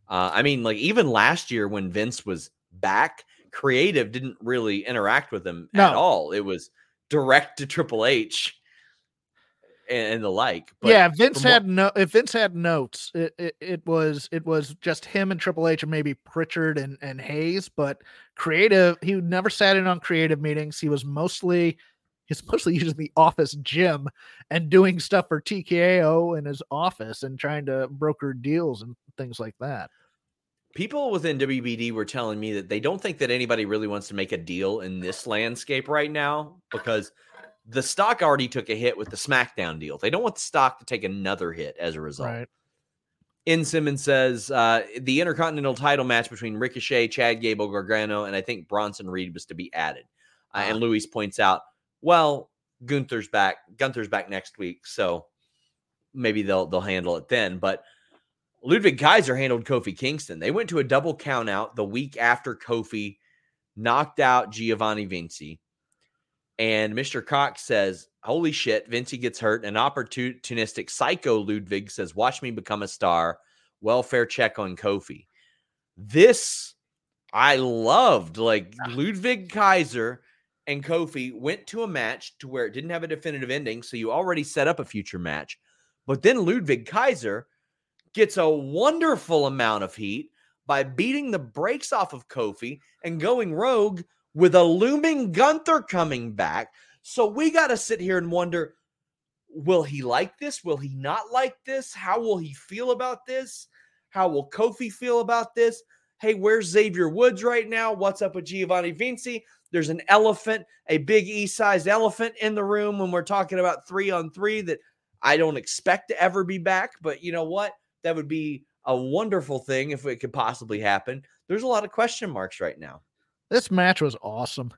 I mean, like even last year when Vince was back, creative didn't really interact with him at all. It was direct to Triple H and the like. But yeah, if Vince had notes, it was just him and Triple H and maybe Pritchard and Hayes, but creative, he never sat in on creative meetings. He's mostly using the office gym and doing stuff for TKO in his office and trying to broker deals and things like that. People within WBD were telling me that they don't think that anybody really wants to make a deal in this landscape right now because the stock already took a hit with the SmackDown deal. They don't want the stock to take another hit as a result. Right. N. Simmons says the Intercontinental title match between Ricochet, Chad Gable, Gargano, and I think Bronson Reed was to be added. And Luis points out, well, Gunther's back next week, so maybe they'll handle it then. But Ludwig Kaiser handled Kofi Kingston. They went to a double count out the week after Kofi knocked out Giovanni Vinci. And Mr. Cox says, holy shit, Vinci gets hurt. An opportunistic psycho Ludwig says, watch me become a star. Welfare check on Kofi. This I loved. Like Ludwig Kaiser and Kofi went to a match to where it didn't have a definitive ending. So you already set up a future match. But then Ludwig Kaiser gets a wonderful amount of heat by beating the brakes off of Kofi and going rogue with a looming Gunther coming back. So we got to sit here and wonder, will he like this? Will he not like this? How will he feel about this? How will Kofi feel about this? Hey, where's Xavier Woods right now? What's up with Giovanni Vinci? There's an elephant, a big E-sized elephant in the room when we're talking about 3-on-3 that I don't expect to ever be back. But you know what? That would be a wonderful thing if it could possibly happen. There's a lot of question marks right now. This match was awesome.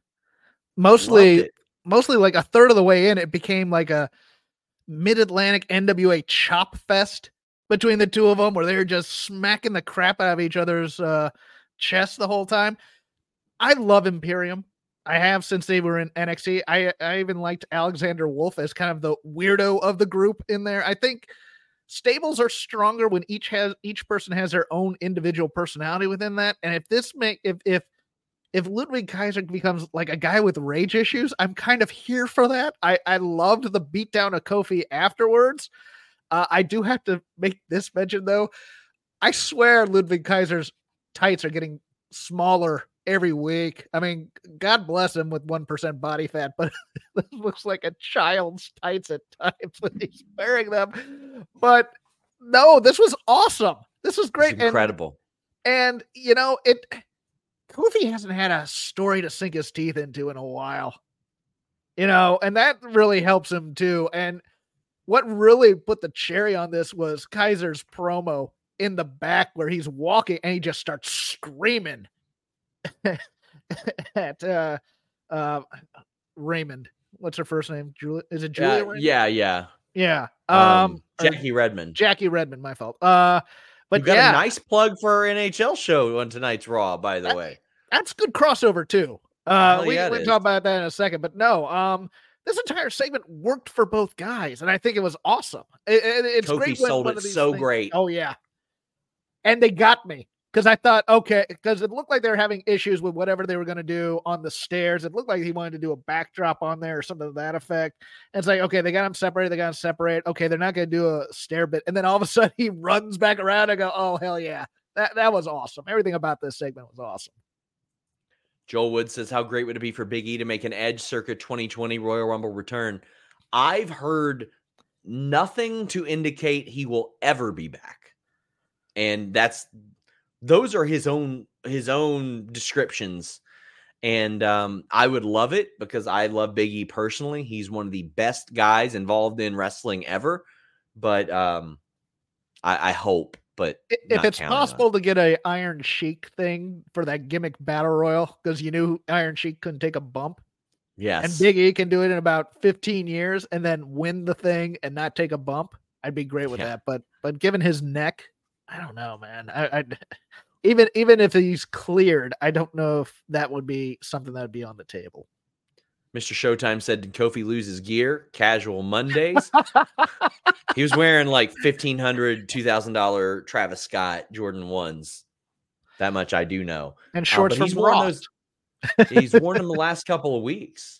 Mostly like a third of the way in, it became like a Mid-Atlantic NWA chop fest between the two of them where they were just smacking the crap out of each other's chests the whole time. I love Imperium. I have since they were in NXT. I even liked Alexander Wolf as kind of the weirdo of the group in there. I think stables are stronger when each person has their own individual personality within that. And if Ludwig Kaiser becomes like a guy with rage issues, I'm kind of here for that. I loved the beatdown of Kofi afterwards. I do have to make this mention though. I swear Ludwig Kaiser's tights are getting smaller every week. I mean, God bless him with 1% body fat, but this looks like a child's tights at times when he's wearing them. But no, this was awesome. This was great. Incredible. And you know, Kofi hasn't had a story to sink his teeth into in a while, you know, and that really helps him too. And what really put the cherry on this was Kaiser's promo in the back where he's walking and he just starts screaming. at Raymond. What's her first name? Julia? Is it Julia? Yeah. Jackie Redmond. Jackie Redmond. My fault. But you got a nice plug for our NHL show on tonight's Raw, by the way. That's good crossover too. We can talk about that in a second, but no. This entire segment worked for both guys, and I think it was awesome. It's Kofi great. Sold it so great. Oh yeah, and they got me. Because I thought, okay, because it looked like they were having issues with whatever they were going to do on the stairs. It looked like he wanted to do a backdrop on there or something to that effect. And it's like, okay, they got him separated. Okay, they're not going to do a stair bit. And then all of a sudden he runs back around and go, oh, hell yeah. That was awesome. Everything about this segment was awesome. Joel Wood says, how great would it be for Big E to make an Edge circa 2020 Royal Rumble return? I've heard nothing to indicate he will ever be back. And those are his own descriptions. And I would love it because I love Big E personally. He's one of the best guys involved in wrestling ever. But I hope, but if it's possible to get a Iron Sheik thing for that gimmick battle royal, because you knew Iron Sheik couldn't take a bump. Yes. And Big E can do it in about 15 years and then win the thing and not take a bump. I'd be great with that. But given his neck, I don't know, man. I even if he's cleared, I don't know if that would be something that would be on the table. Mr. Showtime said, did Kofi lose his gear? Casual Mondays. He was wearing like $1,500, $2,000 Travis Scott Jordan 1s. That much I do know. And shorts from Ross. He's worn them the last couple of weeks.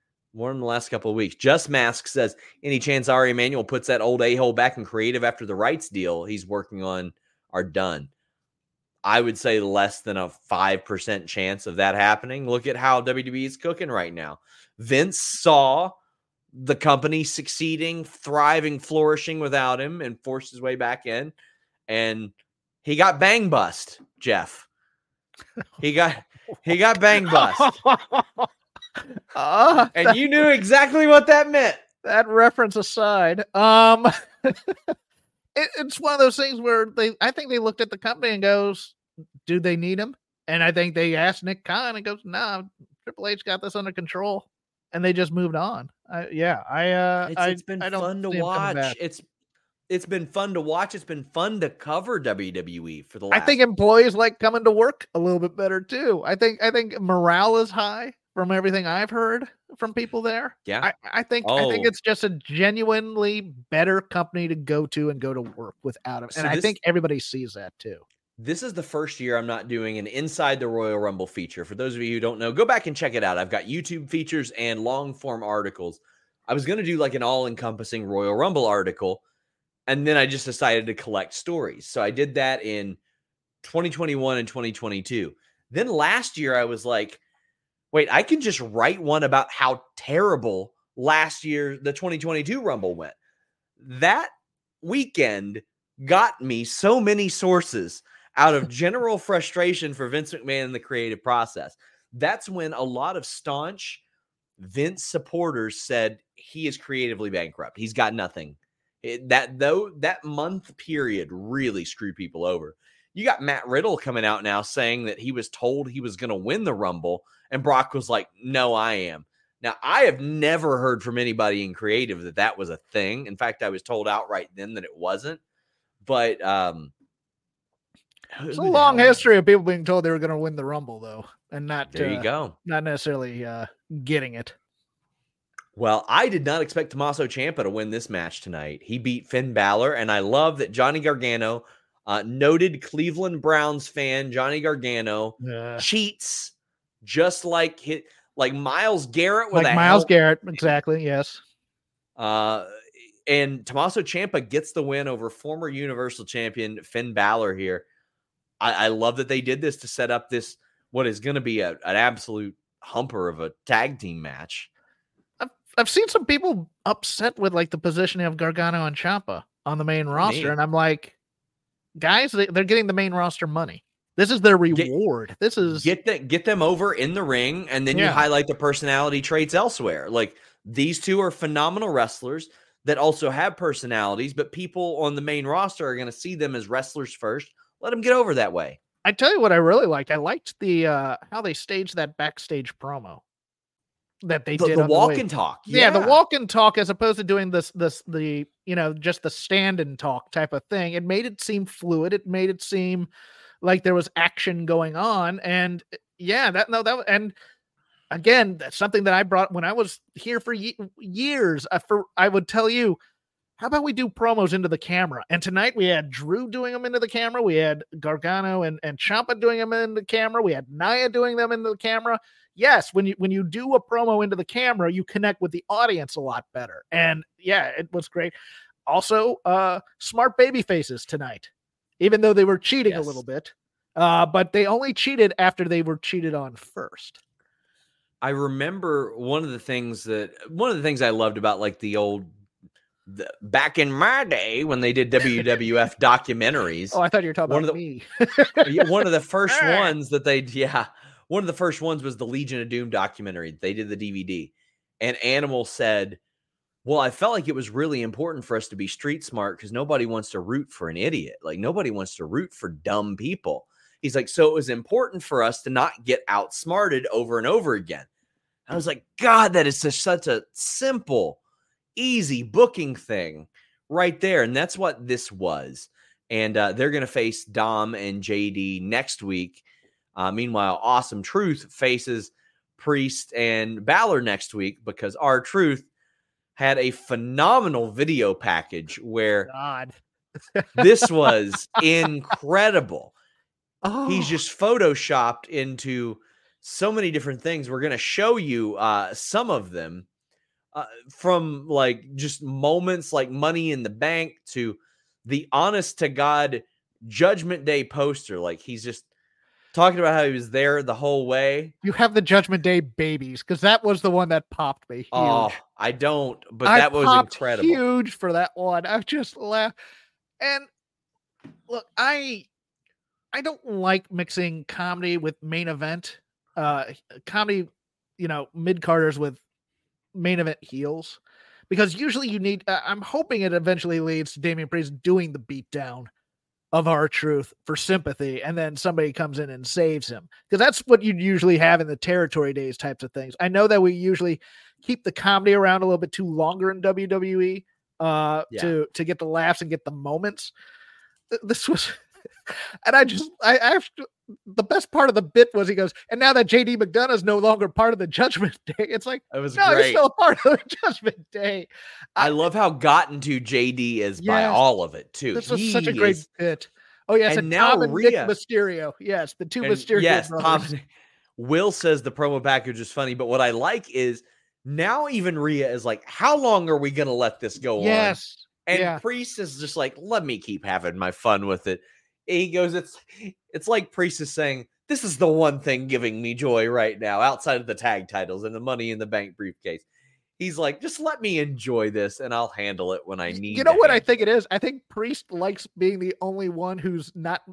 Just Mask says, any chance Ari Emanuel puts that old a-hole back in creative after the rights deal he's working on are done? I would say less than a 5% chance of that happening. Look at how WWE is cooking right now. Vince saw the company succeeding, thriving, flourishing without him and forced his way back in. And he got bang bust, Jeff. He got bang bust. And you knew exactly what that meant. That reference aside, it's one of those things where I think they looked at the company and goes, do they need him? And I think they asked Nick Khan and goes, no, Triple H got this under control. And they just moved on. It's been fun to watch. It's been fun to watch. It's been fun to cover WWE for the last. I think employees like coming to work a little bit better too. I think morale is high from everything I've heard from people there. Yeah. I think it's just a genuinely better company to go to and go to work without him. And I think everybody sees that too. This is the first year I'm not doing an Inside the Royal Rumble feature. For those of you who don't know, go back and check it out. I've got YouTube features and long form articles. I was going to do like an all encompassing Royal Rumble article. And then I just decided to collect stories. So I did that in 2021 and 2022. Then last year I was like, wait, I can just write one about how terrible last year, the 2022 Rumble went. That weekend got me so many sources out of general frustration for Vince McMahon and the creative process. That's when a lot of staunch Vince supporters said he is creatively bankrupt. He's got nothing. That month period really screwed people over. You got Matt Riddle coming out now saying that he was told he was going to win the Rumble, and Brock was like, no, I am. Now, I have never heard from anybody in creative that was a thing. In fact, I was told outright then that it wasn't. But it's a long history of people being told they were going to win the Rumble, though, and not there you go, not necessarily getting it. Well, I did not expect Tommaso Ciampa to win this match tonight. He beat Finn Balor, and I love that Johnny Gargano, noted Cleveland Browns fan Johnny Gargano, cheats just like Myles Garrett with Myles Garrett, exactly, yes. And Tommaso Ciampa gets the win over former Universal Champion Finn Balor here. I love that they did this to set up this, what is going to be an absolute humper of a tag team match. I've seen some people upset with like the positioning of Gargano and Ciampa on the main roster. And I'm like, guys, they're getting the main roster money. This is their reward. Get them over in the ring. And then you highlight the personality traits elsewhere. Like, these two are phenomenal wrestlers that also have personalities, but people on the main roster are going to see them as wrestlers first. Let them get over that way. I tell you what I really liked. I liked the how they staged that backstage promo that they did. The walk and talk. Yeah, the walk and talk, as opposed to doing the just the stand and talk type of thing. It made it seem fluid. It made it seem like there was action going on. And and again, that's something that I brought when I was here for years. I would tell you, how about we do promos into the camera? And tonight we had Drew doing them into the camera. We had Gargano and Ciampa doing them into the camera. We had Nia doing them into the camera. Yes, when you do a promo into the camera, you connect with the audience a lot better. And yeah, it was great. Also, smart baby faces tonight, even though they were cheating a little bit. But they only cheated after they were cheated on first. I remember one of the things I loved about like back in my day when they did WWF documentaries. Oh, I thought you were talking about me. One of the first ones that one of the first ones was the Legion of Doom documentary. They did the DVD, and Animal said, well, I felt like it was really important for us to be street smart because nobody wants to root for an idiot. Like nobody wants to root for dumb people. He's like, so it was important for us to not get outsmarted over and over again. I was like, God, that is such a simple, easy booking thing right there. And that's what this was. And they're going to face Dom and JD next week. Meanwhile, Awesome Truth faces Priest and Balor next week because R-Truth had a phenomenal video package where this was incredible. Oh. He's just photoshopped into so many different things. We're going to show you some of them from like just moments like Money in the Bank to the honest to God Judgment Day poster. Like he's just talking about how he was there the whole way. You have the Judgment Day babies because that was the one that popped me. Huge. Oh, I don't, but that was incredible. Huge for that one. I just laughed. And look, I don't like mixing comedy with main event. Comedy, mid-carders with main event heels. Because usually you need, I'm hoping it eventually leads to Damian Priest doing the beatdown of R-Truth for sympathy, and then somebody comes in and saves him. Because that's what you'd usually have in the territory days types of things. I know that we usually keep the comedy around a little bit too longer in WWE to get the laughs and get the moments. This was... And the best part of the bit was he goes, and now that JD McDonough is no longer part of the Judgment Day, it's like, it was no, great. He's still a part of the Judgment Day. I love how gotten to JD is by all of it too. This was such a great bit. Oh yes, and now Tom and Nick Mysterio. Yes, the two Mysterio. Yes, Tom. Will says the promo package is funny, but what I like is now even Rhea is like, how long are we going to let this go on? Yes, and Priest is just like, let me keep having my fun with it. He goes, it's like Priest is saying, this is the one thing giving me joy right now outside of the tag titles and the Money in the Bank briefcase. He's like, just let me enjoy this and I'll handle it when I need. You know what I think it is? I think Priest likes being the only one who's likes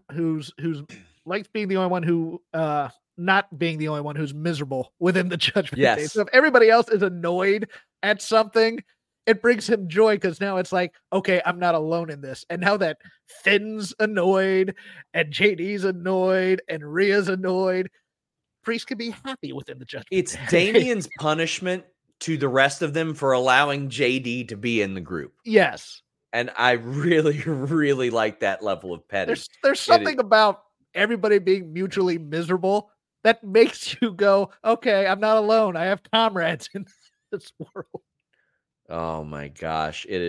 being the only one who not being the only one who's miserable within the Judgment Day. So if everybody else is annoyed at something, it brings him joy because now it's like, okay, I'm not alone in this. And now that Finn's annoyed and JD's annoyed and Rhea's annoyed, Priest can be happy within the Judgment Day. It's Damian's punishment to the rest of them for allowing JD to be in the group. Yes. And I really, really like that level of petty. There's something about everybody being mutually miserable that makes you go, okay, I'm not alone. I have comrades in this world. Oh my gosh. It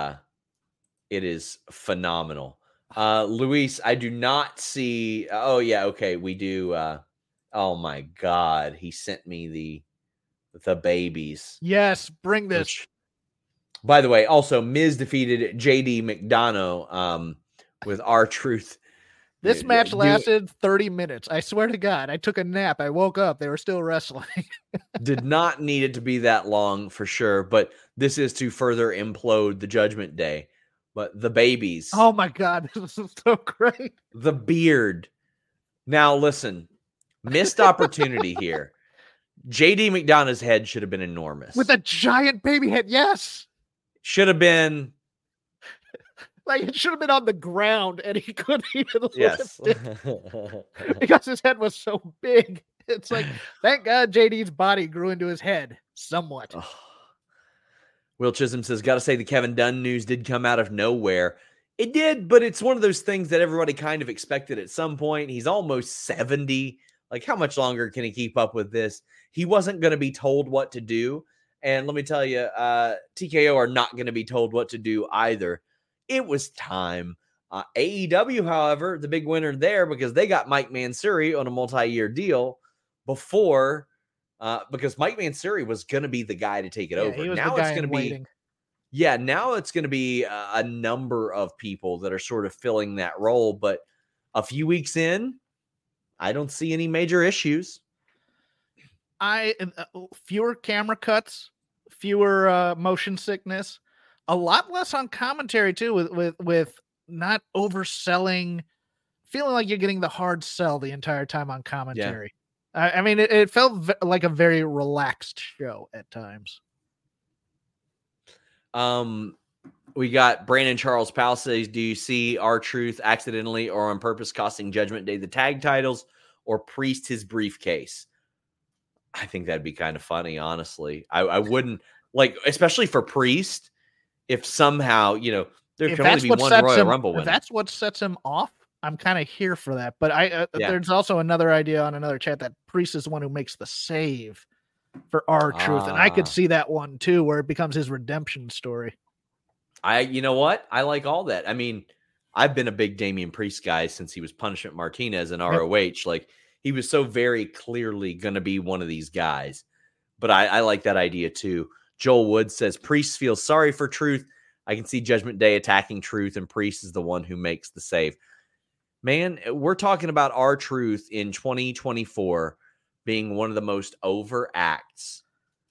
is phenomenal. Luis, I do not see. Oh yeah. Okay. We do. Oh my God. He sent me the babies. Yes. Bring this. Which, by the way, also Miz defeated JD McDonough, with R-Truth. This match lasted 30 minutes. I swear to God, I took a nap. I woke up. They were still wrestling. Did not need it to be that long for sure, but this is to further implode the Judgment Day. But the babies. Oh my God, this is so great. The beard. Now listen, missed opportunity here. JD McDonough's head should have been enormous. With a giant baby head, yes. Should have been Like, it should have been on the ground, and he couldn't even Yes. lift it because his head was so big. It's like, thank God JD's body grew into his head somewhat. Oh. Will Chisholm says, got to say the Kevin Dunn news did come out of nowhere. It did, but it's one of those things that everybody kind of expected at some point. He's almost 70. Like, how much longer can he keep up with this? He wasn't going to be told what to do. And let me tell you, TKO are not going to be told what to do either. It was time. AEW, however, the big winner there because they got Mike Mansouri on a multi-year deal before, because Mike Mansouri was going to be the guy to take it over. He was now the guy it's going to be waiting. Yeah, now it's going to be a number of people that are sort of filling that role. But a few weeks in, I don't see any major issues. Fewer camera cuts, fewer motion sickness, a lot less on commentary too, with not overselling, feeling like you're getting the hard sell the entire time on commentary. Yeah. I mean, it felt like a very relaxed show at times. We got Brandon Charles Powell says, do you see R-Truth accidentally or on purpose costing Judgment Day the tag titles or Priest his briefcase? I think that'd be kind of funny, honestly. I wouldn't, like, especially for Priest, if somehow, there can only be one Royal Rumble winner. If that's what sets him off, I'm kind of here for that. But there's also another idea on another chat that Priest is the one who makes the save for R-Truth. And I could see that one too, where it becomes his redemption story. You know what? I like all that. I mean, I've been a big Damian Priest guy since he was Punishment Martinez in ROH. Yep. Like, he was so very clearly going to be one of these guys. But I like that idea too. Joel Wood says, Priest feels sorry for Truth. I can see Judgment Day attacking Truth, and Priest is the one who makes the save. Man, we're talking about R-Truth in 2024 being one of the most over acts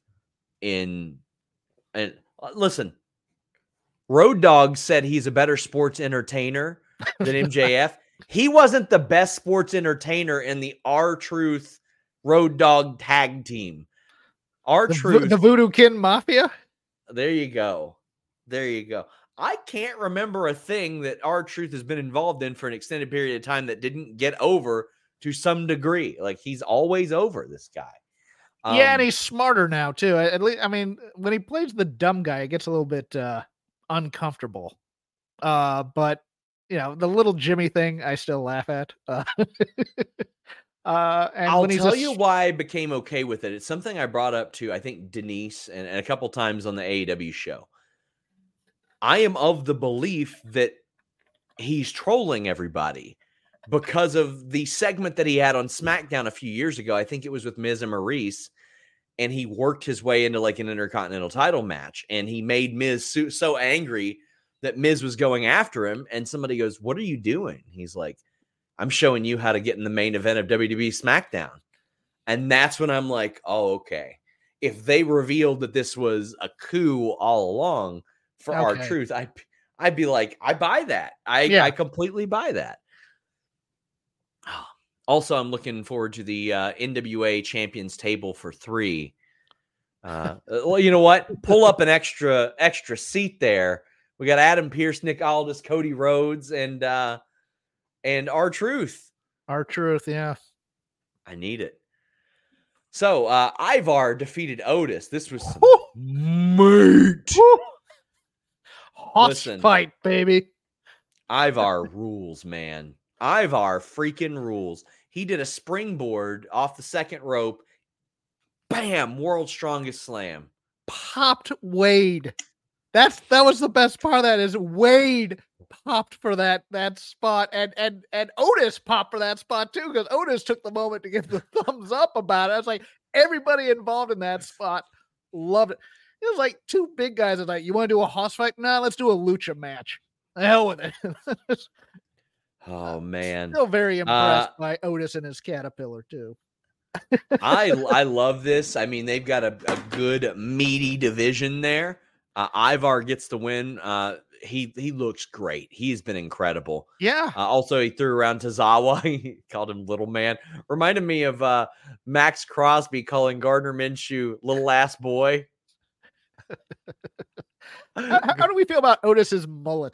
and listen, Road Dogg said he's a better sports entertainer than MJF. He wasn't the best sports entertainer in the R-Truth Road Dogg tag team. R-Truth, the Voodoo Kin Mafia. There you go. I can't remember a thing that R-Truth has been involved in for an extended period of time that didn't get over to some degree. Like, he's always over, this guy. Yeah, and he's smarter now too. At least, I mean, when he plays the dumb guy, it gets a little bit uncomfortable. But the little Jimmy thing, I still laugh at. And I'll tell you why I became okay with it. It's something I brought up to, I think, Denise and a couple times on the AEW show. I am of the belief that he's trolling everybody because of the segment that he had on SmackDown a few years ago. I think it was with Miz and Maurice, and he worked his way into like an Intercontinental title match, and he made Miz so angry that Miz was going after him, and somebody goes, "What are you doing?" He's like, "I'm showing you how to get in the main event of WWE SmackDown." And that's when I'm like, oh, okay. If they revealed that this was a coup all along for R-Truth, I'd be like, I buy that. I completely buy that. Also, I'm looking forward to the NWA Champions Table for 3. Well, you know what? Pull up an extra seat there. We got Adam Pearce, Nick Aldis, Cody Rhodes, and R-Truth. R-Truth, yeah. I need it. So, Ivar defeated Otis. This was mate. Hot fight, baby. Ivar rules, man. Ivar freaking rules. He did a springboard off the second rope. Bam! World's Strongest Slam. Popped Wade. That was the best part of that, is Wade popped for that spot, and Otis popped for that spot too, because Otis took the moment to give the thumbs up about it. I was like, everybody involved in that spot loved it. It was like two big guys. Like, you want to do a hoss fight? Nah, let's do a lucha match. The hell with it. Oh man, still very impressed by Otis and his caterpillar too. I love this. I mean, they've got a good meaty division there. Ivar gets the win. He looks great. He's been incredible. Yeah. Also, he threw around Tozawa. He called him little man. Reminded me of Max Crosby calling Gardner Minshew little ass boy. How do we feel about Otis's mullet?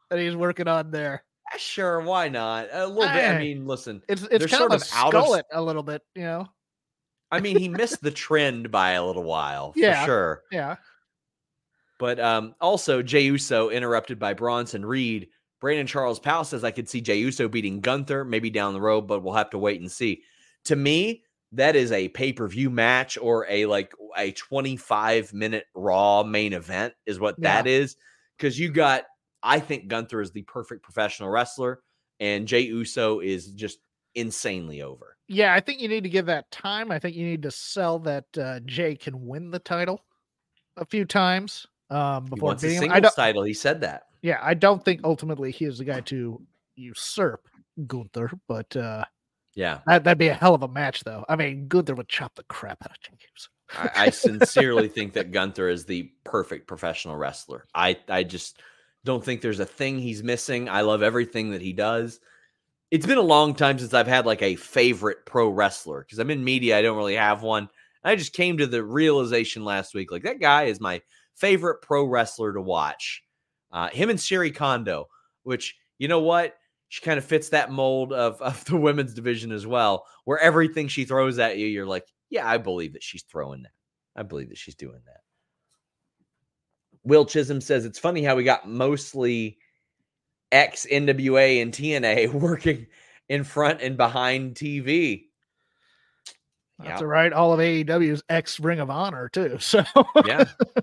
that he's working on there. Sure, why not? A little bit. I mean, listen, it's they're kind sort of of out of it a little bit, you know. I mean, he missed the trend by a little while, for sure. Yeah. But also, Jey Uso interrupted by Bronson Reed. Brandon Charles Powell says, I could see Jey Uso beating Gunther, maybe down the road, but we'll have to wait and see. To me, that is a pay-per-view match or a 25-minute Raw main event is what that is. Because I think Gunther is the perfect professional wrestler, and Jey Uso is just insanely over. Yeah, I think you need to give that time. I think you need to sell that Jey can win the title a few times before he wants a being singles title. He said that. Yeah, I don't think ultimately he is the guy to usurp Gunther, but yeah, that'd be a hell of a match, though. I mean, Gunther would chop the crap out of Jey Uso. I sincerely think that Gunther is the perfect professional wrestler. I just don't think there's a thing he's missing. I love everything that he does. It's been a long time since I've had like a favorite pro wrestler because I'm in media. I don't really have one. I just came to the realization last week, like that guy is my favorite pro wrestler to watch. Him and Sherry Kondo, which, you know what? She kind of fits that mold of the women's division as well, where everything she throws at you, you're like, yeah, I believe that she's throwing that. I believe that she's doing that. Will Chisholm says, it's funny how we got mostly ex-NWA and TNA working in front and behind TV. That's right. All of AEW's ex-Ring of Honor, too. So yeah.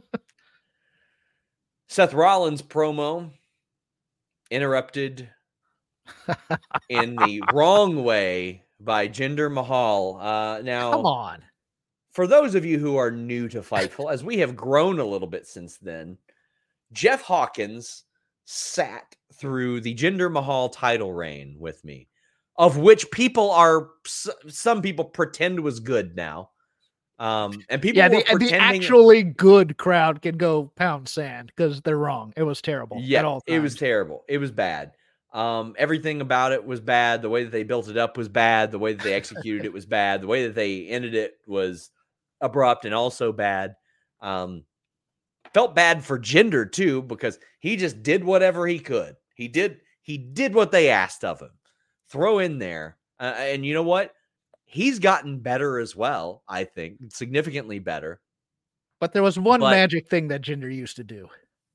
Seth Rollins promo interrupted in the wrong way by Jinder Mahal. Now, come on. For those of you who are new to Fightful, as we have grown a little bit since then, Jeff Hawkins sat through the Jinder Mahal title reign with me, of which some people pretend was good now. And people were pretending the actually good crowd can go pound sand because they're wrong. It was terrible. Yeah, it was terrible. It was bad. Everything about it was bad. The way that they built it up was bad. The way that they executed it was bad. The way that they ended it was abrupt and also bad. Felt bad for Jinder too, because he just did whatever he could. He did what they asked of him. Throw in there. And you know what? He's gotten better as well, I think. Significantly better. But there was one magic thing that Jinder used to do.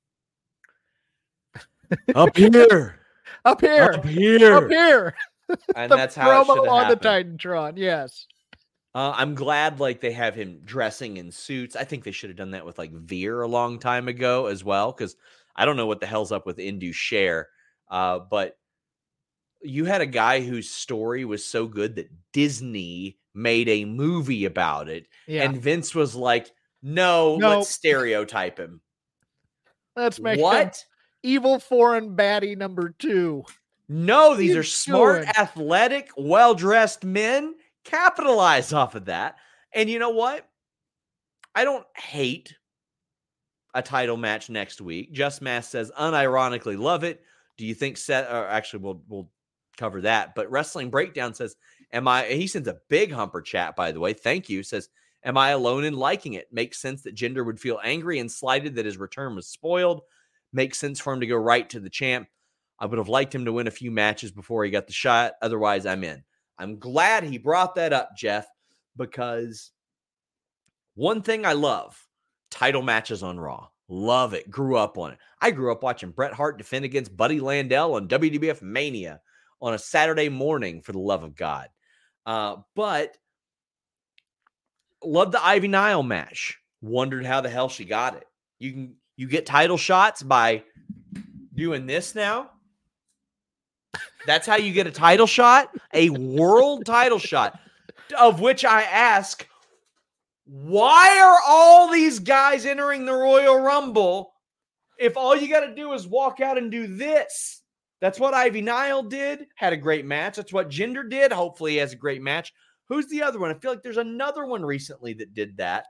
Up here. Up here. Up here. Up here. And that's how it should have on happened. the Titantron, yes. I'm glad they have him dressing in suits. I think they should have done that with Veer a long time ago as well, because I don't know what the hell's up with Indus Sher. But you had a guy whose story was so good that Disney made a movie about it. Yeah. And Vince was like, no, let's stereotype him. Let's make him evil foreign baddie number 2. No, these are smart, athletic, well-dressed men. Capitalize off of that. And you know what? I don't hate a title match next week. Just Mass says, unironically love it. Do you think Seth, or actually we'll cover that, but Wrestling Breakdown says, he sends a big humper chat, by the way. Thank you. Says, am I alone in liking it? Makes sense that Jinder would feel angry and slighted that his return was spoiled. Makes sense for him to go right to the champ. I would have liked him to win a few matches before he got the shot. Otherwise, I'm in. I'm glad he brought that up, Jeff, because one thing I love, title matches on Raw. Love it. Grew up on it. I grew up watching Bret Hart defend against Buddy Landel on WWF Mania on a Saturday morning, for the love of God. But loved the Ivy Nile match. Wondered how the hell she got it. You get title shots by doing this now. That's how you get a title shot, a world title shot, of which I ask, why are all these guys entering the Royal Rumble if all you got to do is walk out and do this? That's what Ivy Nile did. Had a great match. That's what Jinder did. Hopefully he has a great match. Who's the other one? I feel like there's another one recently that did that.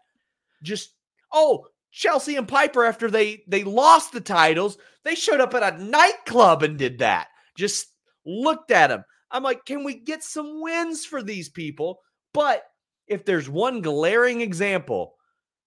Chelsea and Piper, after they lost the titles, they showed up at a nightclub and did that. Just looked at them. I'm like, can we get some wins for these people? But if there's one glaring example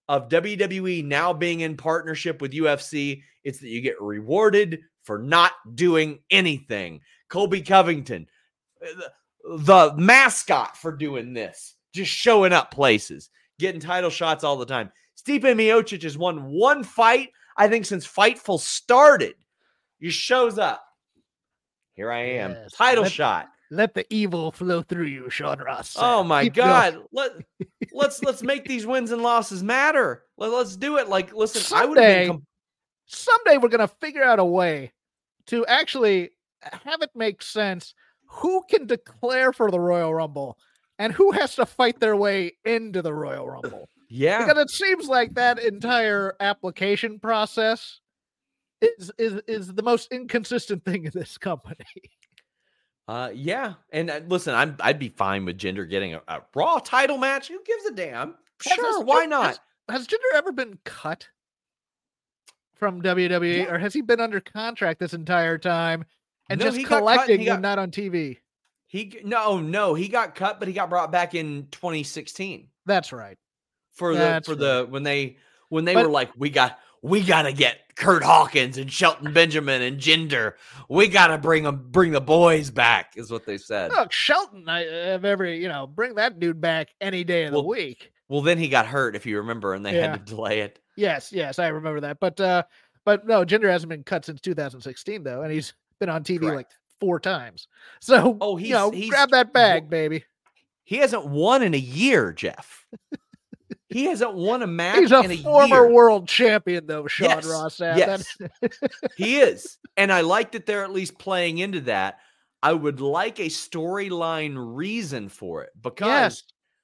of WWE now being in partnership with UFC. It's that you get rewarded for not doing anything. Colby Covington, the mascot for doing this, just showing up places, getting title shots all the time. Stipe Miocic has won one fight, I think, since Fightful started. He shows up. Here I am. Yes. Title shot. Let the evil flow through you, Sean Ross. Oh my God. Let's make these wins and losses matter. Let's do it. Like, listen, someday we're going to figure out a way to actually have it make sense. Who can declare for the Royal Rumble and who has to fight their way into the Royal Rumble? Yeah. Because it seems like that entire application process is the most inconsistent thing in this company. Yeah. And listen, I'd be fine with Jinder getting a Raw title match. Who gives a damn? Sure, why not? Has Jinder ever been cut from WWE, or has he been under contract this entire time and just collecting when not on TV? No, he got cut, but he got brought back in 2016. That's right. When they were like, we got to get Kurt Hawkins and Shelton Benjamin and Jinder. We got to bring the boys back, is what they said. Look, Shelton, I have bring that dude back any day of the week. Well, then he got hurt, if you remember, and they had to delay it. Yes, I remember that. But no, Jinder hasn't been cut since 2016 though, and he's been on TV like 4 times. So he's grab that bag, baby. He hasn't won in a year, Jeff. He hasn't won a match in a year. He's a former world champion, though, Sean Ross. Yes, he is. And I like that they're at least playing into that. I would like a storyline reason for it, because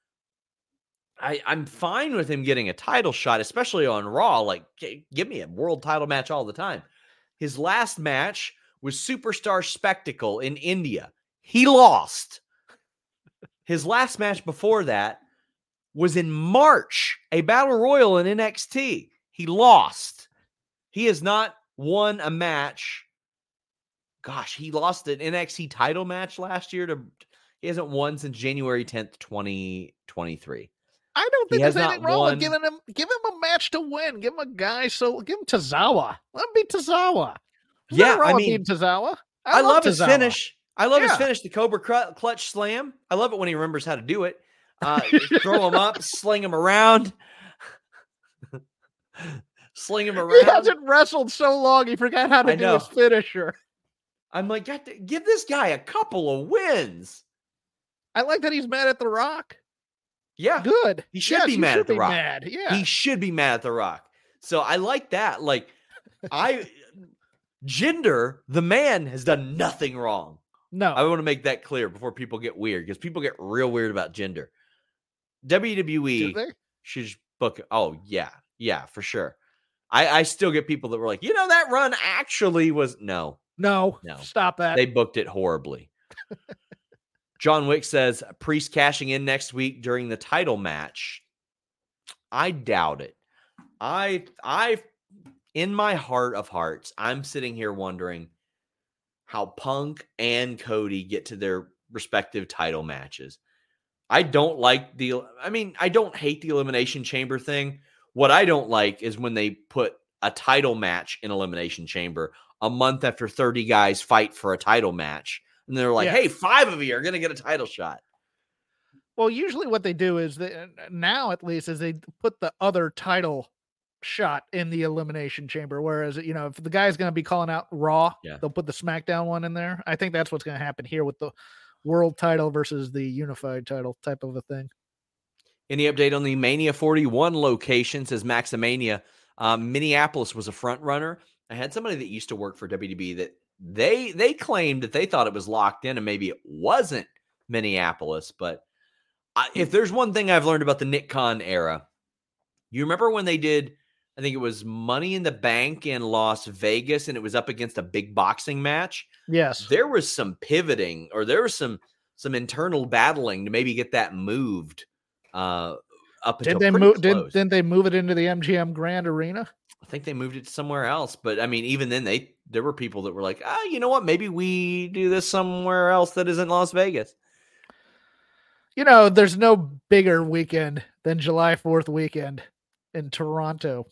I'm fine with him getting a title shot, especially on Raw. Like, give me a world title match all the time. His last match was Superstar Spectacle in India. He lost. His last match before that was in March, a Battle Royal in NXT. He lost. He has not won a match. Gosh, he lost an NXT title match last year. He hasn't won since January 10th, 2023. I don't think there's anything wrong with giving him a match to win. Give him a guy. So give him Tozawa. Let him beat Tozawa. Tozawa. I love his finish. I love his finish, the Cobra Clutch Slam. I love it when he remembers how to do it. Throw him up, sling him around. Sling him around. He hasn't wrestled so long, he forgot how to do his finisher. I'm like, give this guy a couple of wins. I like that he's mad at The Rock. Yeah. Good. He should be mad at The Rock. Yeah. He should be mad at The Rock. So I like that. Like, Jinder, the man, has done nothing wrong. No. I want to make that clear before people get weird, because people get real weird about Jinder. WWE should book. Oh, yeah, for sure. I still get people that were like, that run actually was no. Stop that. They booked it horribly. John Wick says Priest cashing in next week during the title match. I doubt it. I in my heart of hearts, I'm sitting here wondering how Punk and Cody get to their respective title matches. I don't hate the Elimination Chamber thing. What I don't like is when they put a title match in Elimination Chamber a month after 30 guys fight for a title match. And they're like, hey, 5 of you are going to get a title shot. Well, usually what they do is now at least is they put the other title shot in the Elimination Chamber. Whereas, if the guy's going to be calling out Raw, they'll put the SmackDown one in there. I think that's what's going to happen here with the world title versus the unified title type of a thing. Any update on the Mania 41 location? Says Maximania. Minneapolis was a front runner. I had somebody that used to work for WWE that they claimed that they thought it was locked in and maybe it wasn't Minneapolis. But if there's one thing I've learned about the Nick Khan era, you remember when they did, I think it was Money in the Bank in Las Vegas, and it was up against a big boxing match. Yes. There was some pivoting, or there was some internal battling to maybe get that moved up until Didn't they move it into the MGM Grand Arena? I think they moved it somewhere else. But I mean, even then there were people that were like, you know what? Maybe we do this somewhere else that isn't Las Vegas. There's no bigger weekend than July 4th weekend in Toronto.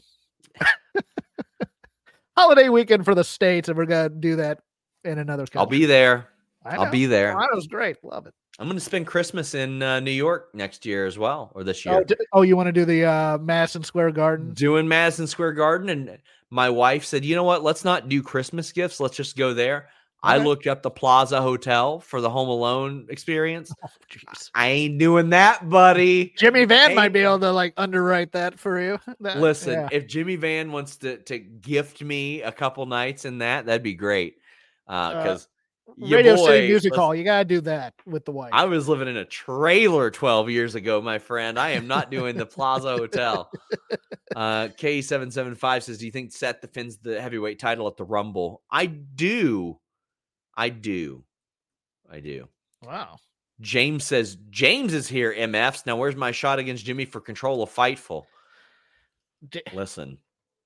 Holiday weekend for the States, and we're going to do that in another country. I'll be there. I'll be there. Toronto's great. Love it. I'm going to spend Christmas in New York next year as well, or this year. Oh, you want to do the Madison Square Garden? Doing Madison Square Garden, and my wife said, you know what? Let's not do Christmas gifts. Let's just go there. Okay. I looked up the Plaza Hotel for the Home Alone experience. Oh, I ain't doing that, buddy. Jimmy Van might be able to like underwrite that for you. Listen, if Jimmy Van wants to gift me a couple nights in that'd be great. Because Radio City Music Hall, you gotta do that with the wife. I was living in a trailer 12 years ago, my friend. I am not doing the Plaza Hotel. K775 says, do you think Seth defends the heavyweight title at the Rumble? I do. Wow. James says, James is here, MFs. Now, where's my shot against Jimmy for control of Fightful? Listen,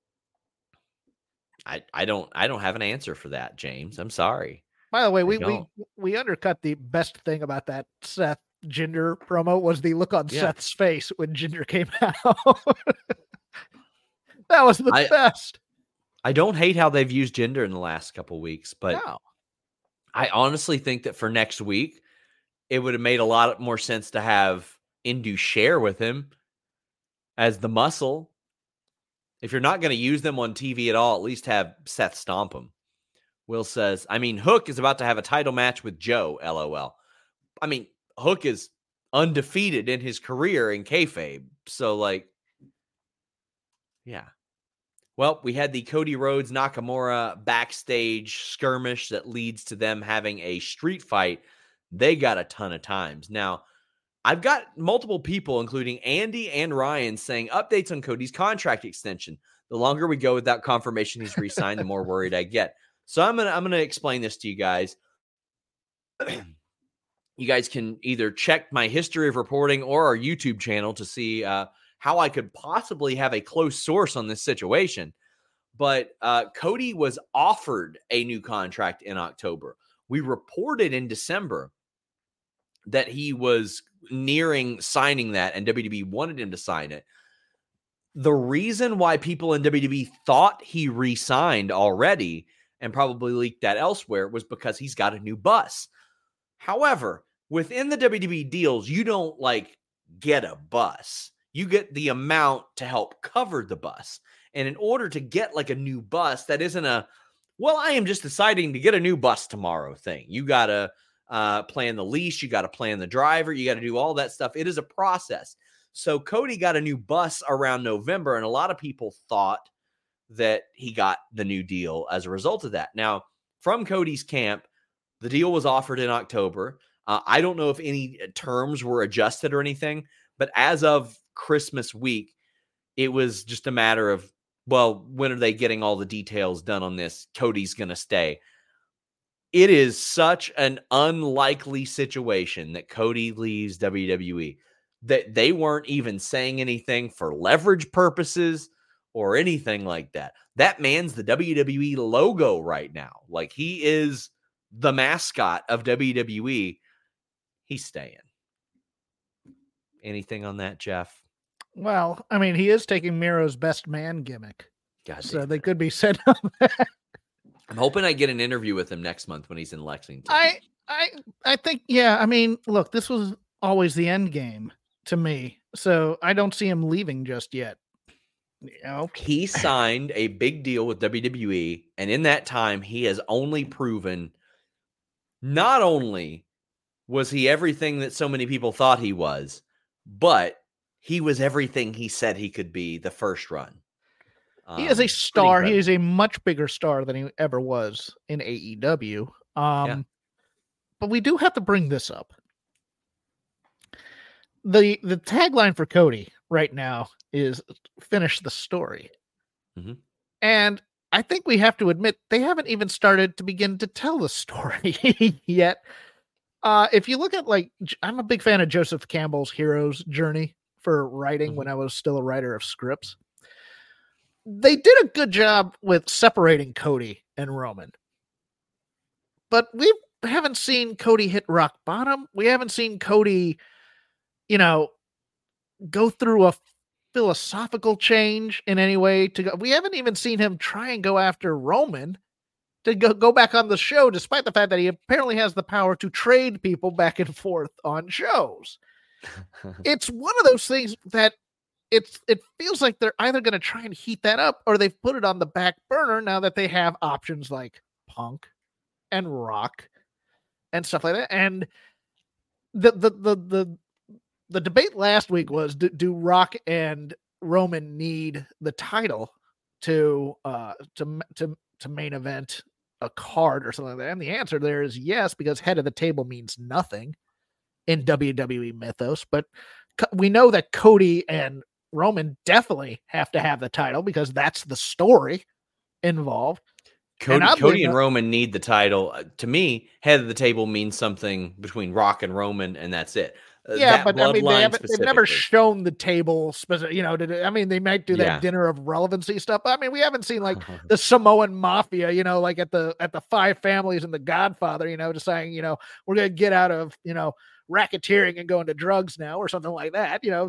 I don't have an answer for that, James. I'm sorry. By the way, we undercut the best thing about that Seth Jinder promo was the look on Seth's face when Jinder came out. That was the best. I don't hate how they've used Jinder in the last couple weeks, but I honestly think that for next week, it would have made a lot more sense to have Indu share with him as the muscle. If you're not going to use them on TV at all, at least have Seth stomp him. Will says, I mean, Hook is about to have a title match with Joe, LOL. I mean, Hook is undefeated in his career in kayfabe. So, like, yeah. Well, we had the Cody Rhodes Nakamura backstage skirmish that leads to them having a street fight. They got a ton of times. Now, I've got multiple people, including Andy and Ryan, saying updates on Cody's contract extension. The longer we go without confirmation he's re-signed, the more worried I get. So I'm gonna explain this to you guys. You guys can either check my history of reporting or our YouTube channel to see how I could possibly have a close source on this situation. But Cody was offered a new contract in October. We reported in December that he was nearing signing that, and WWE wanted him to sign it. The reason why people in WWE thought he re-signed already and probably leaked that elsewhere was because he's got a new bus. However, within the WWE deals, you don't like get a bus. You get the amount to help cover the bus. And in order to get like a new bus, that isn't a, well, I am just deciding to get a new bus tomorrow thing. You got to plan the lease. You got to plan the driver. You got to do all that stuff. It is a process. So Cody got a new bus around November, and a lot of people thought that he got the new deal as a result of that. Now, from Cody's camp, the deal was offered in October. I don't know if any terms were adjusted or anything, but as of Christmas week, it was just a matter of, well, when are they getting all the details done on this? Cody's going to stay. It is such an unlikely situation that Cody leaves WWE that they weren't even saying anything for leverage purposes or anything like that. That man's the WWE logo right now. Like, he is the mascot of WWE. He's staying. Anything on that, Jeff? Well, I mean, he is taking Miro's best man gimmick. God, so they could be set on that. I'm hoping I get an interview with him next month when he's in Lexington. I think, yeah, I mean, look, this was always the end game to me. So I don't see him leaving just yet. You know? He signed a big deal with WWE, and in that time, he has only proven not only was he everything that so many people thought he was, but he was everything he said he could be the first run. He is a star. He is a much bigger star than he ever was in AEW. But we do have to bring this up. The tagline for Cody right now is finish the story. Mm-hmm. And I think we have to admit they haven't even started to begin to tell the story yet. If you look at, like, I'm a big fan of Joseph Campbell's hero's journey for writing when I was still a writer of scripts. They did a good job with separating Cody and Roman. But we haven't seen Cody hit rock bottom. We haven't seen Cody, go through philosophical change in any way to go. We haven't even seen him try and go after Roman to go back on the show, despite the fact that he apparently has the power to trade people back and forth on shows. It's one of those things that it feels like they're either going to try and heat that up or they've put it on the back burner now that they have options like Punk and Rock and stuff like that. And the debate last week was, do Rock and Roman need the title to main event a card or something like that? And the answer there is yes, because head of the table means nothing in WWE mythos. But we know that Cody and Roman definitely have to have the title because that's the story involved. Cody and Roman need the title. To me, head of the table means something between Rock and Roman, and that's it. Yeah, but I mean, they've never shown the table specific. You know, I mean, they might do that dinner of relevancy stuff. But I mean, we haven't seen like the Samoan mafia. You know, like at the Five Families and the Godfather. You know, deciding, you know, we're gonna get out of, you know, racketeering and go into drugs now or something like that. You know,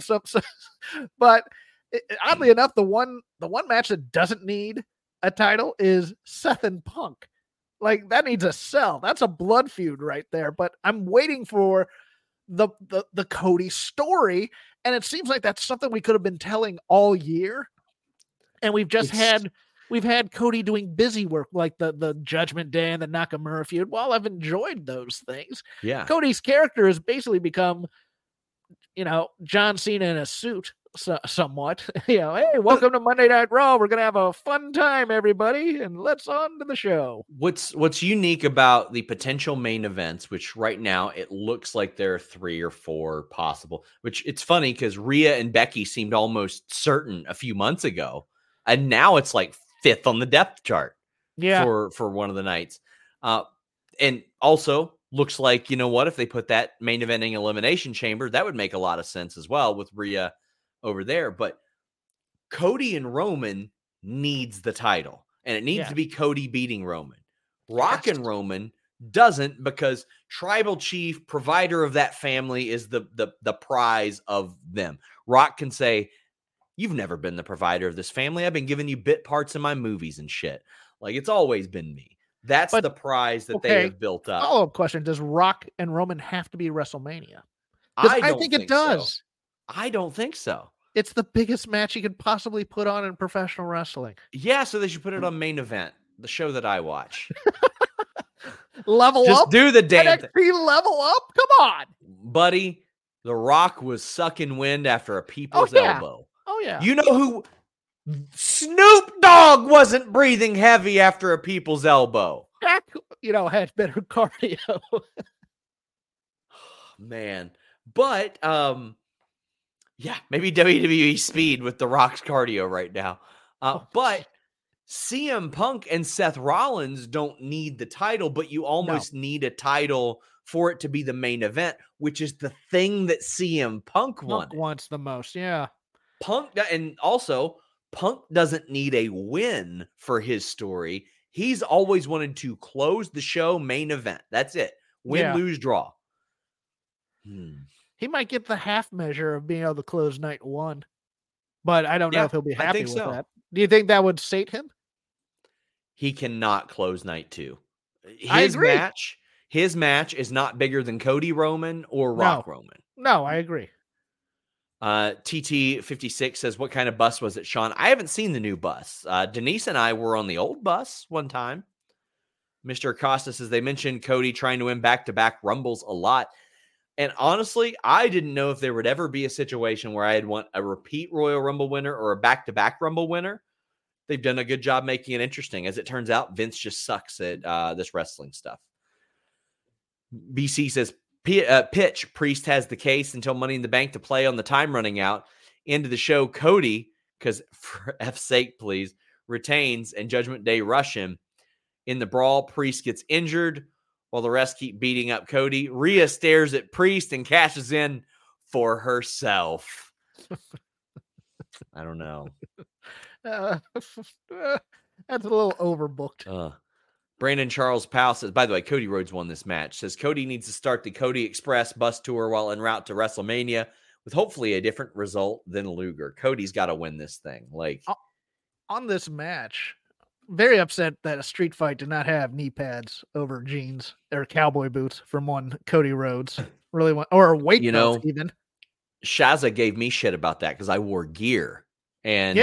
but oddly enough, the one match that doesn't need a title is Seth and Punk. Like, that needs a sell. That's a blood feud right there. But I'm waiting for the Cody story, and it seems like that's something we could have been telling all year. And we've had Cody doing busy work like the Judgment Day and the Nakamura feud. While I've enjoyed those things, Cody's character has basically become, you know, John Cena in a suit. Somewhat, you know, hey, welcome to Monday Night Raw. We're gonna have a fun time, everybody, and let's on to the show. What's unique about the potential main events, which right now it looks like there are 3 or 4 possible, which it's funny because Rhea and Becky seemed almost certain a few months ago, and now it's like 5th on the depth chart for one of the nights. And also looks like, you know what, if they put that main eventing Elimination Chamber, that would make a lot of sense as well with Rhea over there. But Cody and Roman needs the title, and it needs to be Cody beating Roman. Rock and Roman doesn't, because tribal chief, provider of that family, is the prize of them. Rock can say, you've never been the provider of this family. I've been giving you bit parts in my movies and shit. Like, it's always been me. That's the prize that they have built up. Follow-up question: does Rock and Roman have to be WrestleMania? I think it does. So. I don't think so. It's the biggest match you could possibly put on in professional wrestling. Yeah, so they should put it on Main Event, the show that I watch. Level Just up? do the damn thing. Level up? Come on. Buddy, The Rock was sucking wind after a people's elbow. Oh, yeah. You know who? Snoop Dogg wasn't breathing heavy after a people's elbow. Jack, you know, had better cardio. Man. But, yeah, maybe WWE speed with The Rock's cardio right now. But CM Punk and Seth Rollins don't need the title, but you almost need a title for it to be the main event, which is the thing that CM Punk wants the most. Yeah. And also, Punk doesn't need a win for his story. He's always wanted to close the show main event. That's it. Win, lose, draw. He might get the half measure of being able to close night 1, but I don't know if he'll be happy with that. Do you think that would sate him? He cannot close night 2. His match is not bigger than Cody Roman or Rock Roman. No, I agree. TT56 says, what kind of bus was it, Sean? I haven't seen the new bus. Denise and I were on the old bus one time. Mr. Acosta says, they mentioned Cody trying to win back-to-back Rumbles a lot. And honestly, I didn't know if there would ever be a situation where I'd want a repeat Royal Rumble winner or a back-to-back Rumble winner. They've done a good job making it interesting. As it turns out, Vince just sucks at this wrestling stuff. BC says, pitch, Priest has the case until Money in the Bank to play on the time running out. Into the show, Cody, because for F's sake, please, retains and Judgment Day rush him. In the brawl, Priest gets injured while the rest keep beating up Cody. Rhea stares at Priest and cashes in for herself. I don't know. That's a little overbooked. Brandon Charles Powell says, by the way, Cody Rhodes won this match. Says Cody needs to start the Cody Express bus tour while en route to WrestleMania. with hopefully a different result than Luger. Cody's got to win this thing. Like on this match, very upset that a street fight did not have knee pads over jeans or cowboy boots from one Cody Rhodes. Really want, or weight belts even. Shazza gave me shit about that because I wore gear. And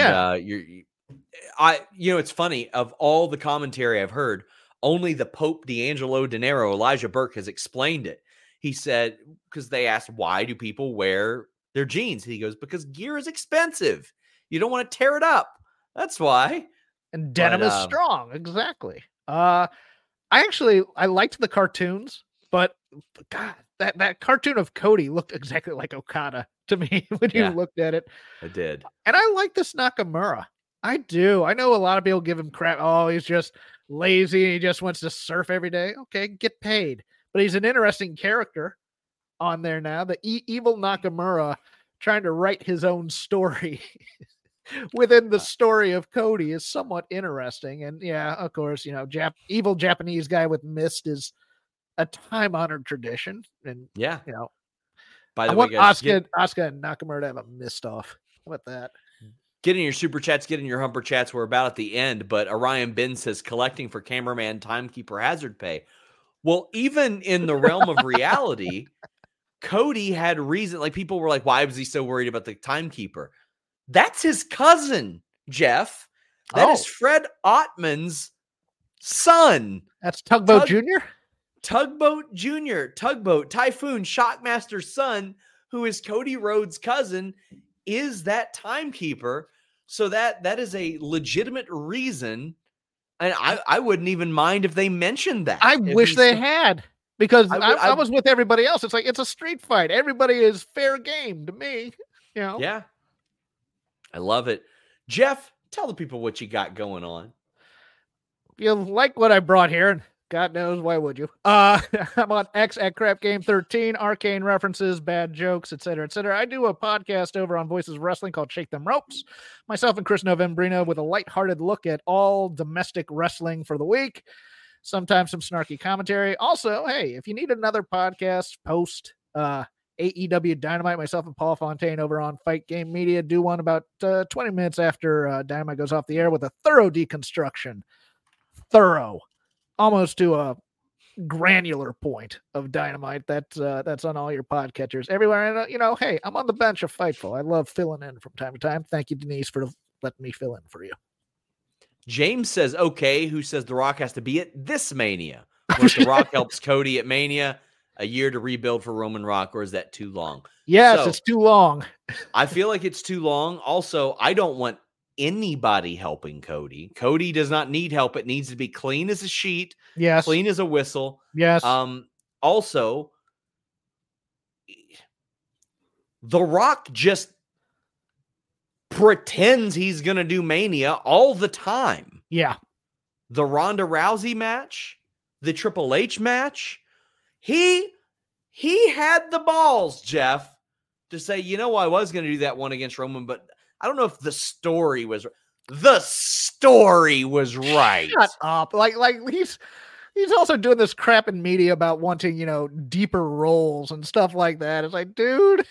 it's funny, of all the commentary I've heard, only the Pope D'Angelo Dinero, Elijah Burke, has explained it. He said, because they asked, why do people wear their jeans? He goes, because gear is expensive. You don't want to tear it up. That's why. And denim is strong. Exactly. I liked the cartoons, but God, that cartoon of Cody looked exactly like Okada to me when you looked at it. I did. And I like this Nakamura. I do. I know a lot of people give him crap. Oh, he's just lazy and he just wants to surf every day. Okay, get paid. But he's an interesting character on there now. The evil Nakamura trying to write his own story within the story of Cody is somewhat interesting. And yeah, of course, evil Japanese guy with mist is a time-honored tradition. And by the way, Asuka and Nakamura to have a mist off. How about that? Get in your super chats, get in your humper chats. We're about at the end, but Orion Ben says collecting for cameraman timekeeper hazard pay. Well, even in the realm of reality, Cody had reason. Like, people were like, why was he so worried about the timekeeper? That's his cousin, Jeff. That is Fred Ottman's son. That's Tugboat Jr.? Tugboat Jr., Tugboat, Typhoon, Shockmaster's son, who is Cody Rhodes' cousin, is that timekeeper. So that is a legitimate reason. And I wouldn't even mind if they mentioned that. I wish they had, because I was with everybody else. It's like, it's a street fight. Everybody is fair game to me. Yeah. I love it. Jeff, tell the people what you got going on. If you like what I brought here, and God knows, why would you? I'm on X at Crap Game 13, arcane references, bad jokes, etc., etc. I do a podcast over on Voices Wrestling called Shake Them Ropes. Myself and Chris Novembrino with a lighthearted look at all domestic wrestling for the week. Sometimes some snarky commentary. Also, hey, if you need another podcast post AEW Dynamite, myself and Paul Fontaine over on Fight Game Media do one about 20 minutes after Dynamite goes off the air with a thorough deconstruction. Almost to a granular point of Dynamite that's on all your podcatchers everywhere. And hey, I'm on the bench of Fightful. I love filling in from time to time. Thank you, Denise, for letting me fill in for you. James says, okay, who says The Rock has to be at this Mania? Once The Rock helps Cody at Mania, a year to rebuild for Roman Rock, or is that too long? Yes, it's too long. I feel like it's too long. Also, I don't want anybody helping Cody. Cody does not need help. It needs to be clean as a sheet. Yes. Clean as a whistle. Yes. Also, The Rock just pretends he's going to do Mania all the time. Yeah. The Ronda Rousey match, the Triple H match, he had the balls, Jeff, to say, I was going to do that one against Roman, but I don't know if the story was right. Shut up. Like he's also doing this crap in media about wanting, deeper roles and stuff like that. It's like, dude,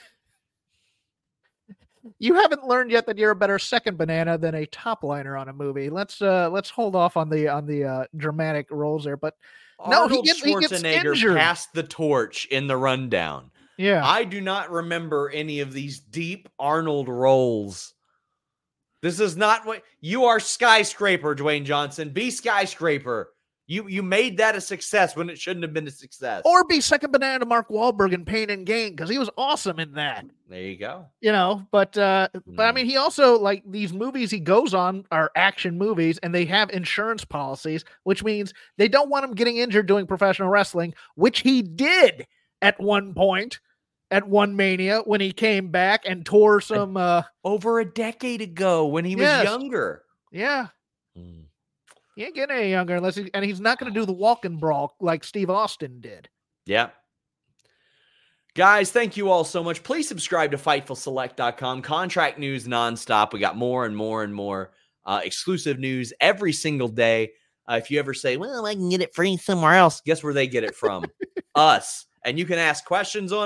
you haven't learned yet that you're a better second banana than a top liner on a movie. Let's hold off on the dramatic roles there. But Arnold he gets Schwarzenegger passed the torch in the rundown. Yeah. I do not remember any of these deep Arnold roles. This is not what you are. Skyscraper, Dwayne Johnson. Be Skyscraper. You made that a success when it shouldn't have been a success. Or be second banana to Mark Wahlberg in Pain and Gain, because he was awesome in that. There you go. But I mean, he also, like, these movies he goes on are action movies, and they have insurance policies, which means they don't want him getting injured doing professional wrestling, which he did at one point. At one Mania when he came back and tore some over a decade ago when he was younger. Yeah. He ain't getting any younger unless he's not going to do the walk-in brawl like Steve Austin did. Yeah. Guys, thank you all so much. Please subscribe to FightfulSelect.com. Contract news nonstop. We got more and more and more exclusive news every single day. If you ever say, well, I can get it free somewhere else, guess where they get it from? Us. And you can ask questions on it.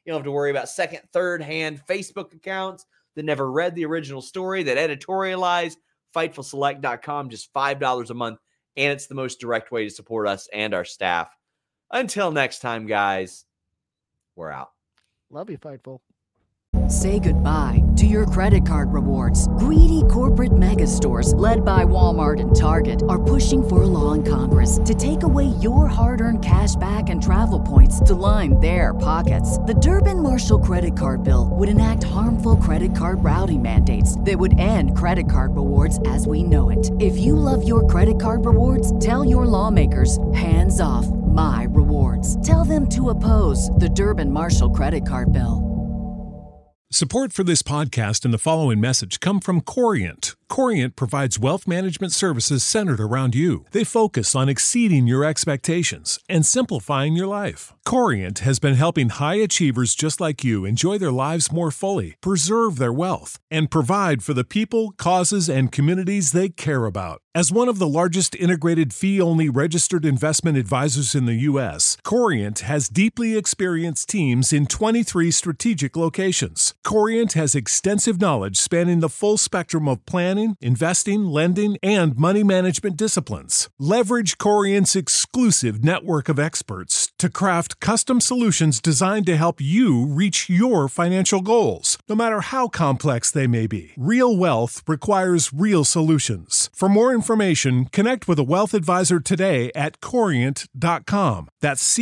You don't have to worry about second, third-hand Facebook accounts that never read the original story, that editorialize. FightfulSelect.com, just $5 a month, and it's the most direct way to support us and our staff. Until next time, guys, we're out. Love you, Fightful. Say goodbye to your credit card rewards. Greedy corporate mega stores, led by Walmart and Target, are pushing for a law in Congress to take away your hard-earned cash back and travel points to line their pockets. The Durbin-Marshall credit card bill would enact harmful credit card routing mandates that would end credit card rewards as we know it. If you love your credit card rewards, tell your lawmakers, hands off my rewards. Tell them to oppose the Durbin-Marshall credit card bill. Support for this podcast and the following message come from Corient. Corient provides wealth management services centered around you. They focus on exceeding your expectations and simplifying your life. Corient has been helping high achievers just like you enjoy their lives more fully, preserve their wealth, and provide for the people, causes, and communities they care about. As one of the largest integrated fee-only registered investment advisors in the U.S., Corient has deeply experienced teams in 23 strategic locations. Corient has extensive knowledge spanning the full spectrum of planning, investing, lending, and money management disciplines. Leverage Corient's exclusive network of experts to craft custom solutions designed to help you reach your financial goals, no matter how complex they may be. Real wealth requires real solutions. For more information, connect with a wealth advisor today at Corient.com. That's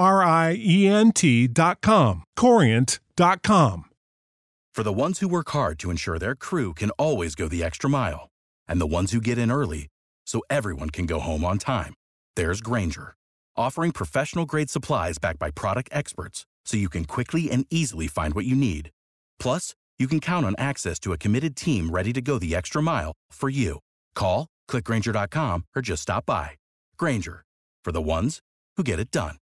Corient.com. Corient.com. For the ones who work hard to ensure their crew can always go the extra mile, and the ones who get in early so everyone can go home on time, there's Grainger, offering professional-grade supplies backed by product experts so you can quickly and easily find what you need. Plus, you can count on access to a committed team ready to go the extra mile for you. Call, click Grainger.com, or just stop by. Grainger, for the ones who get it done.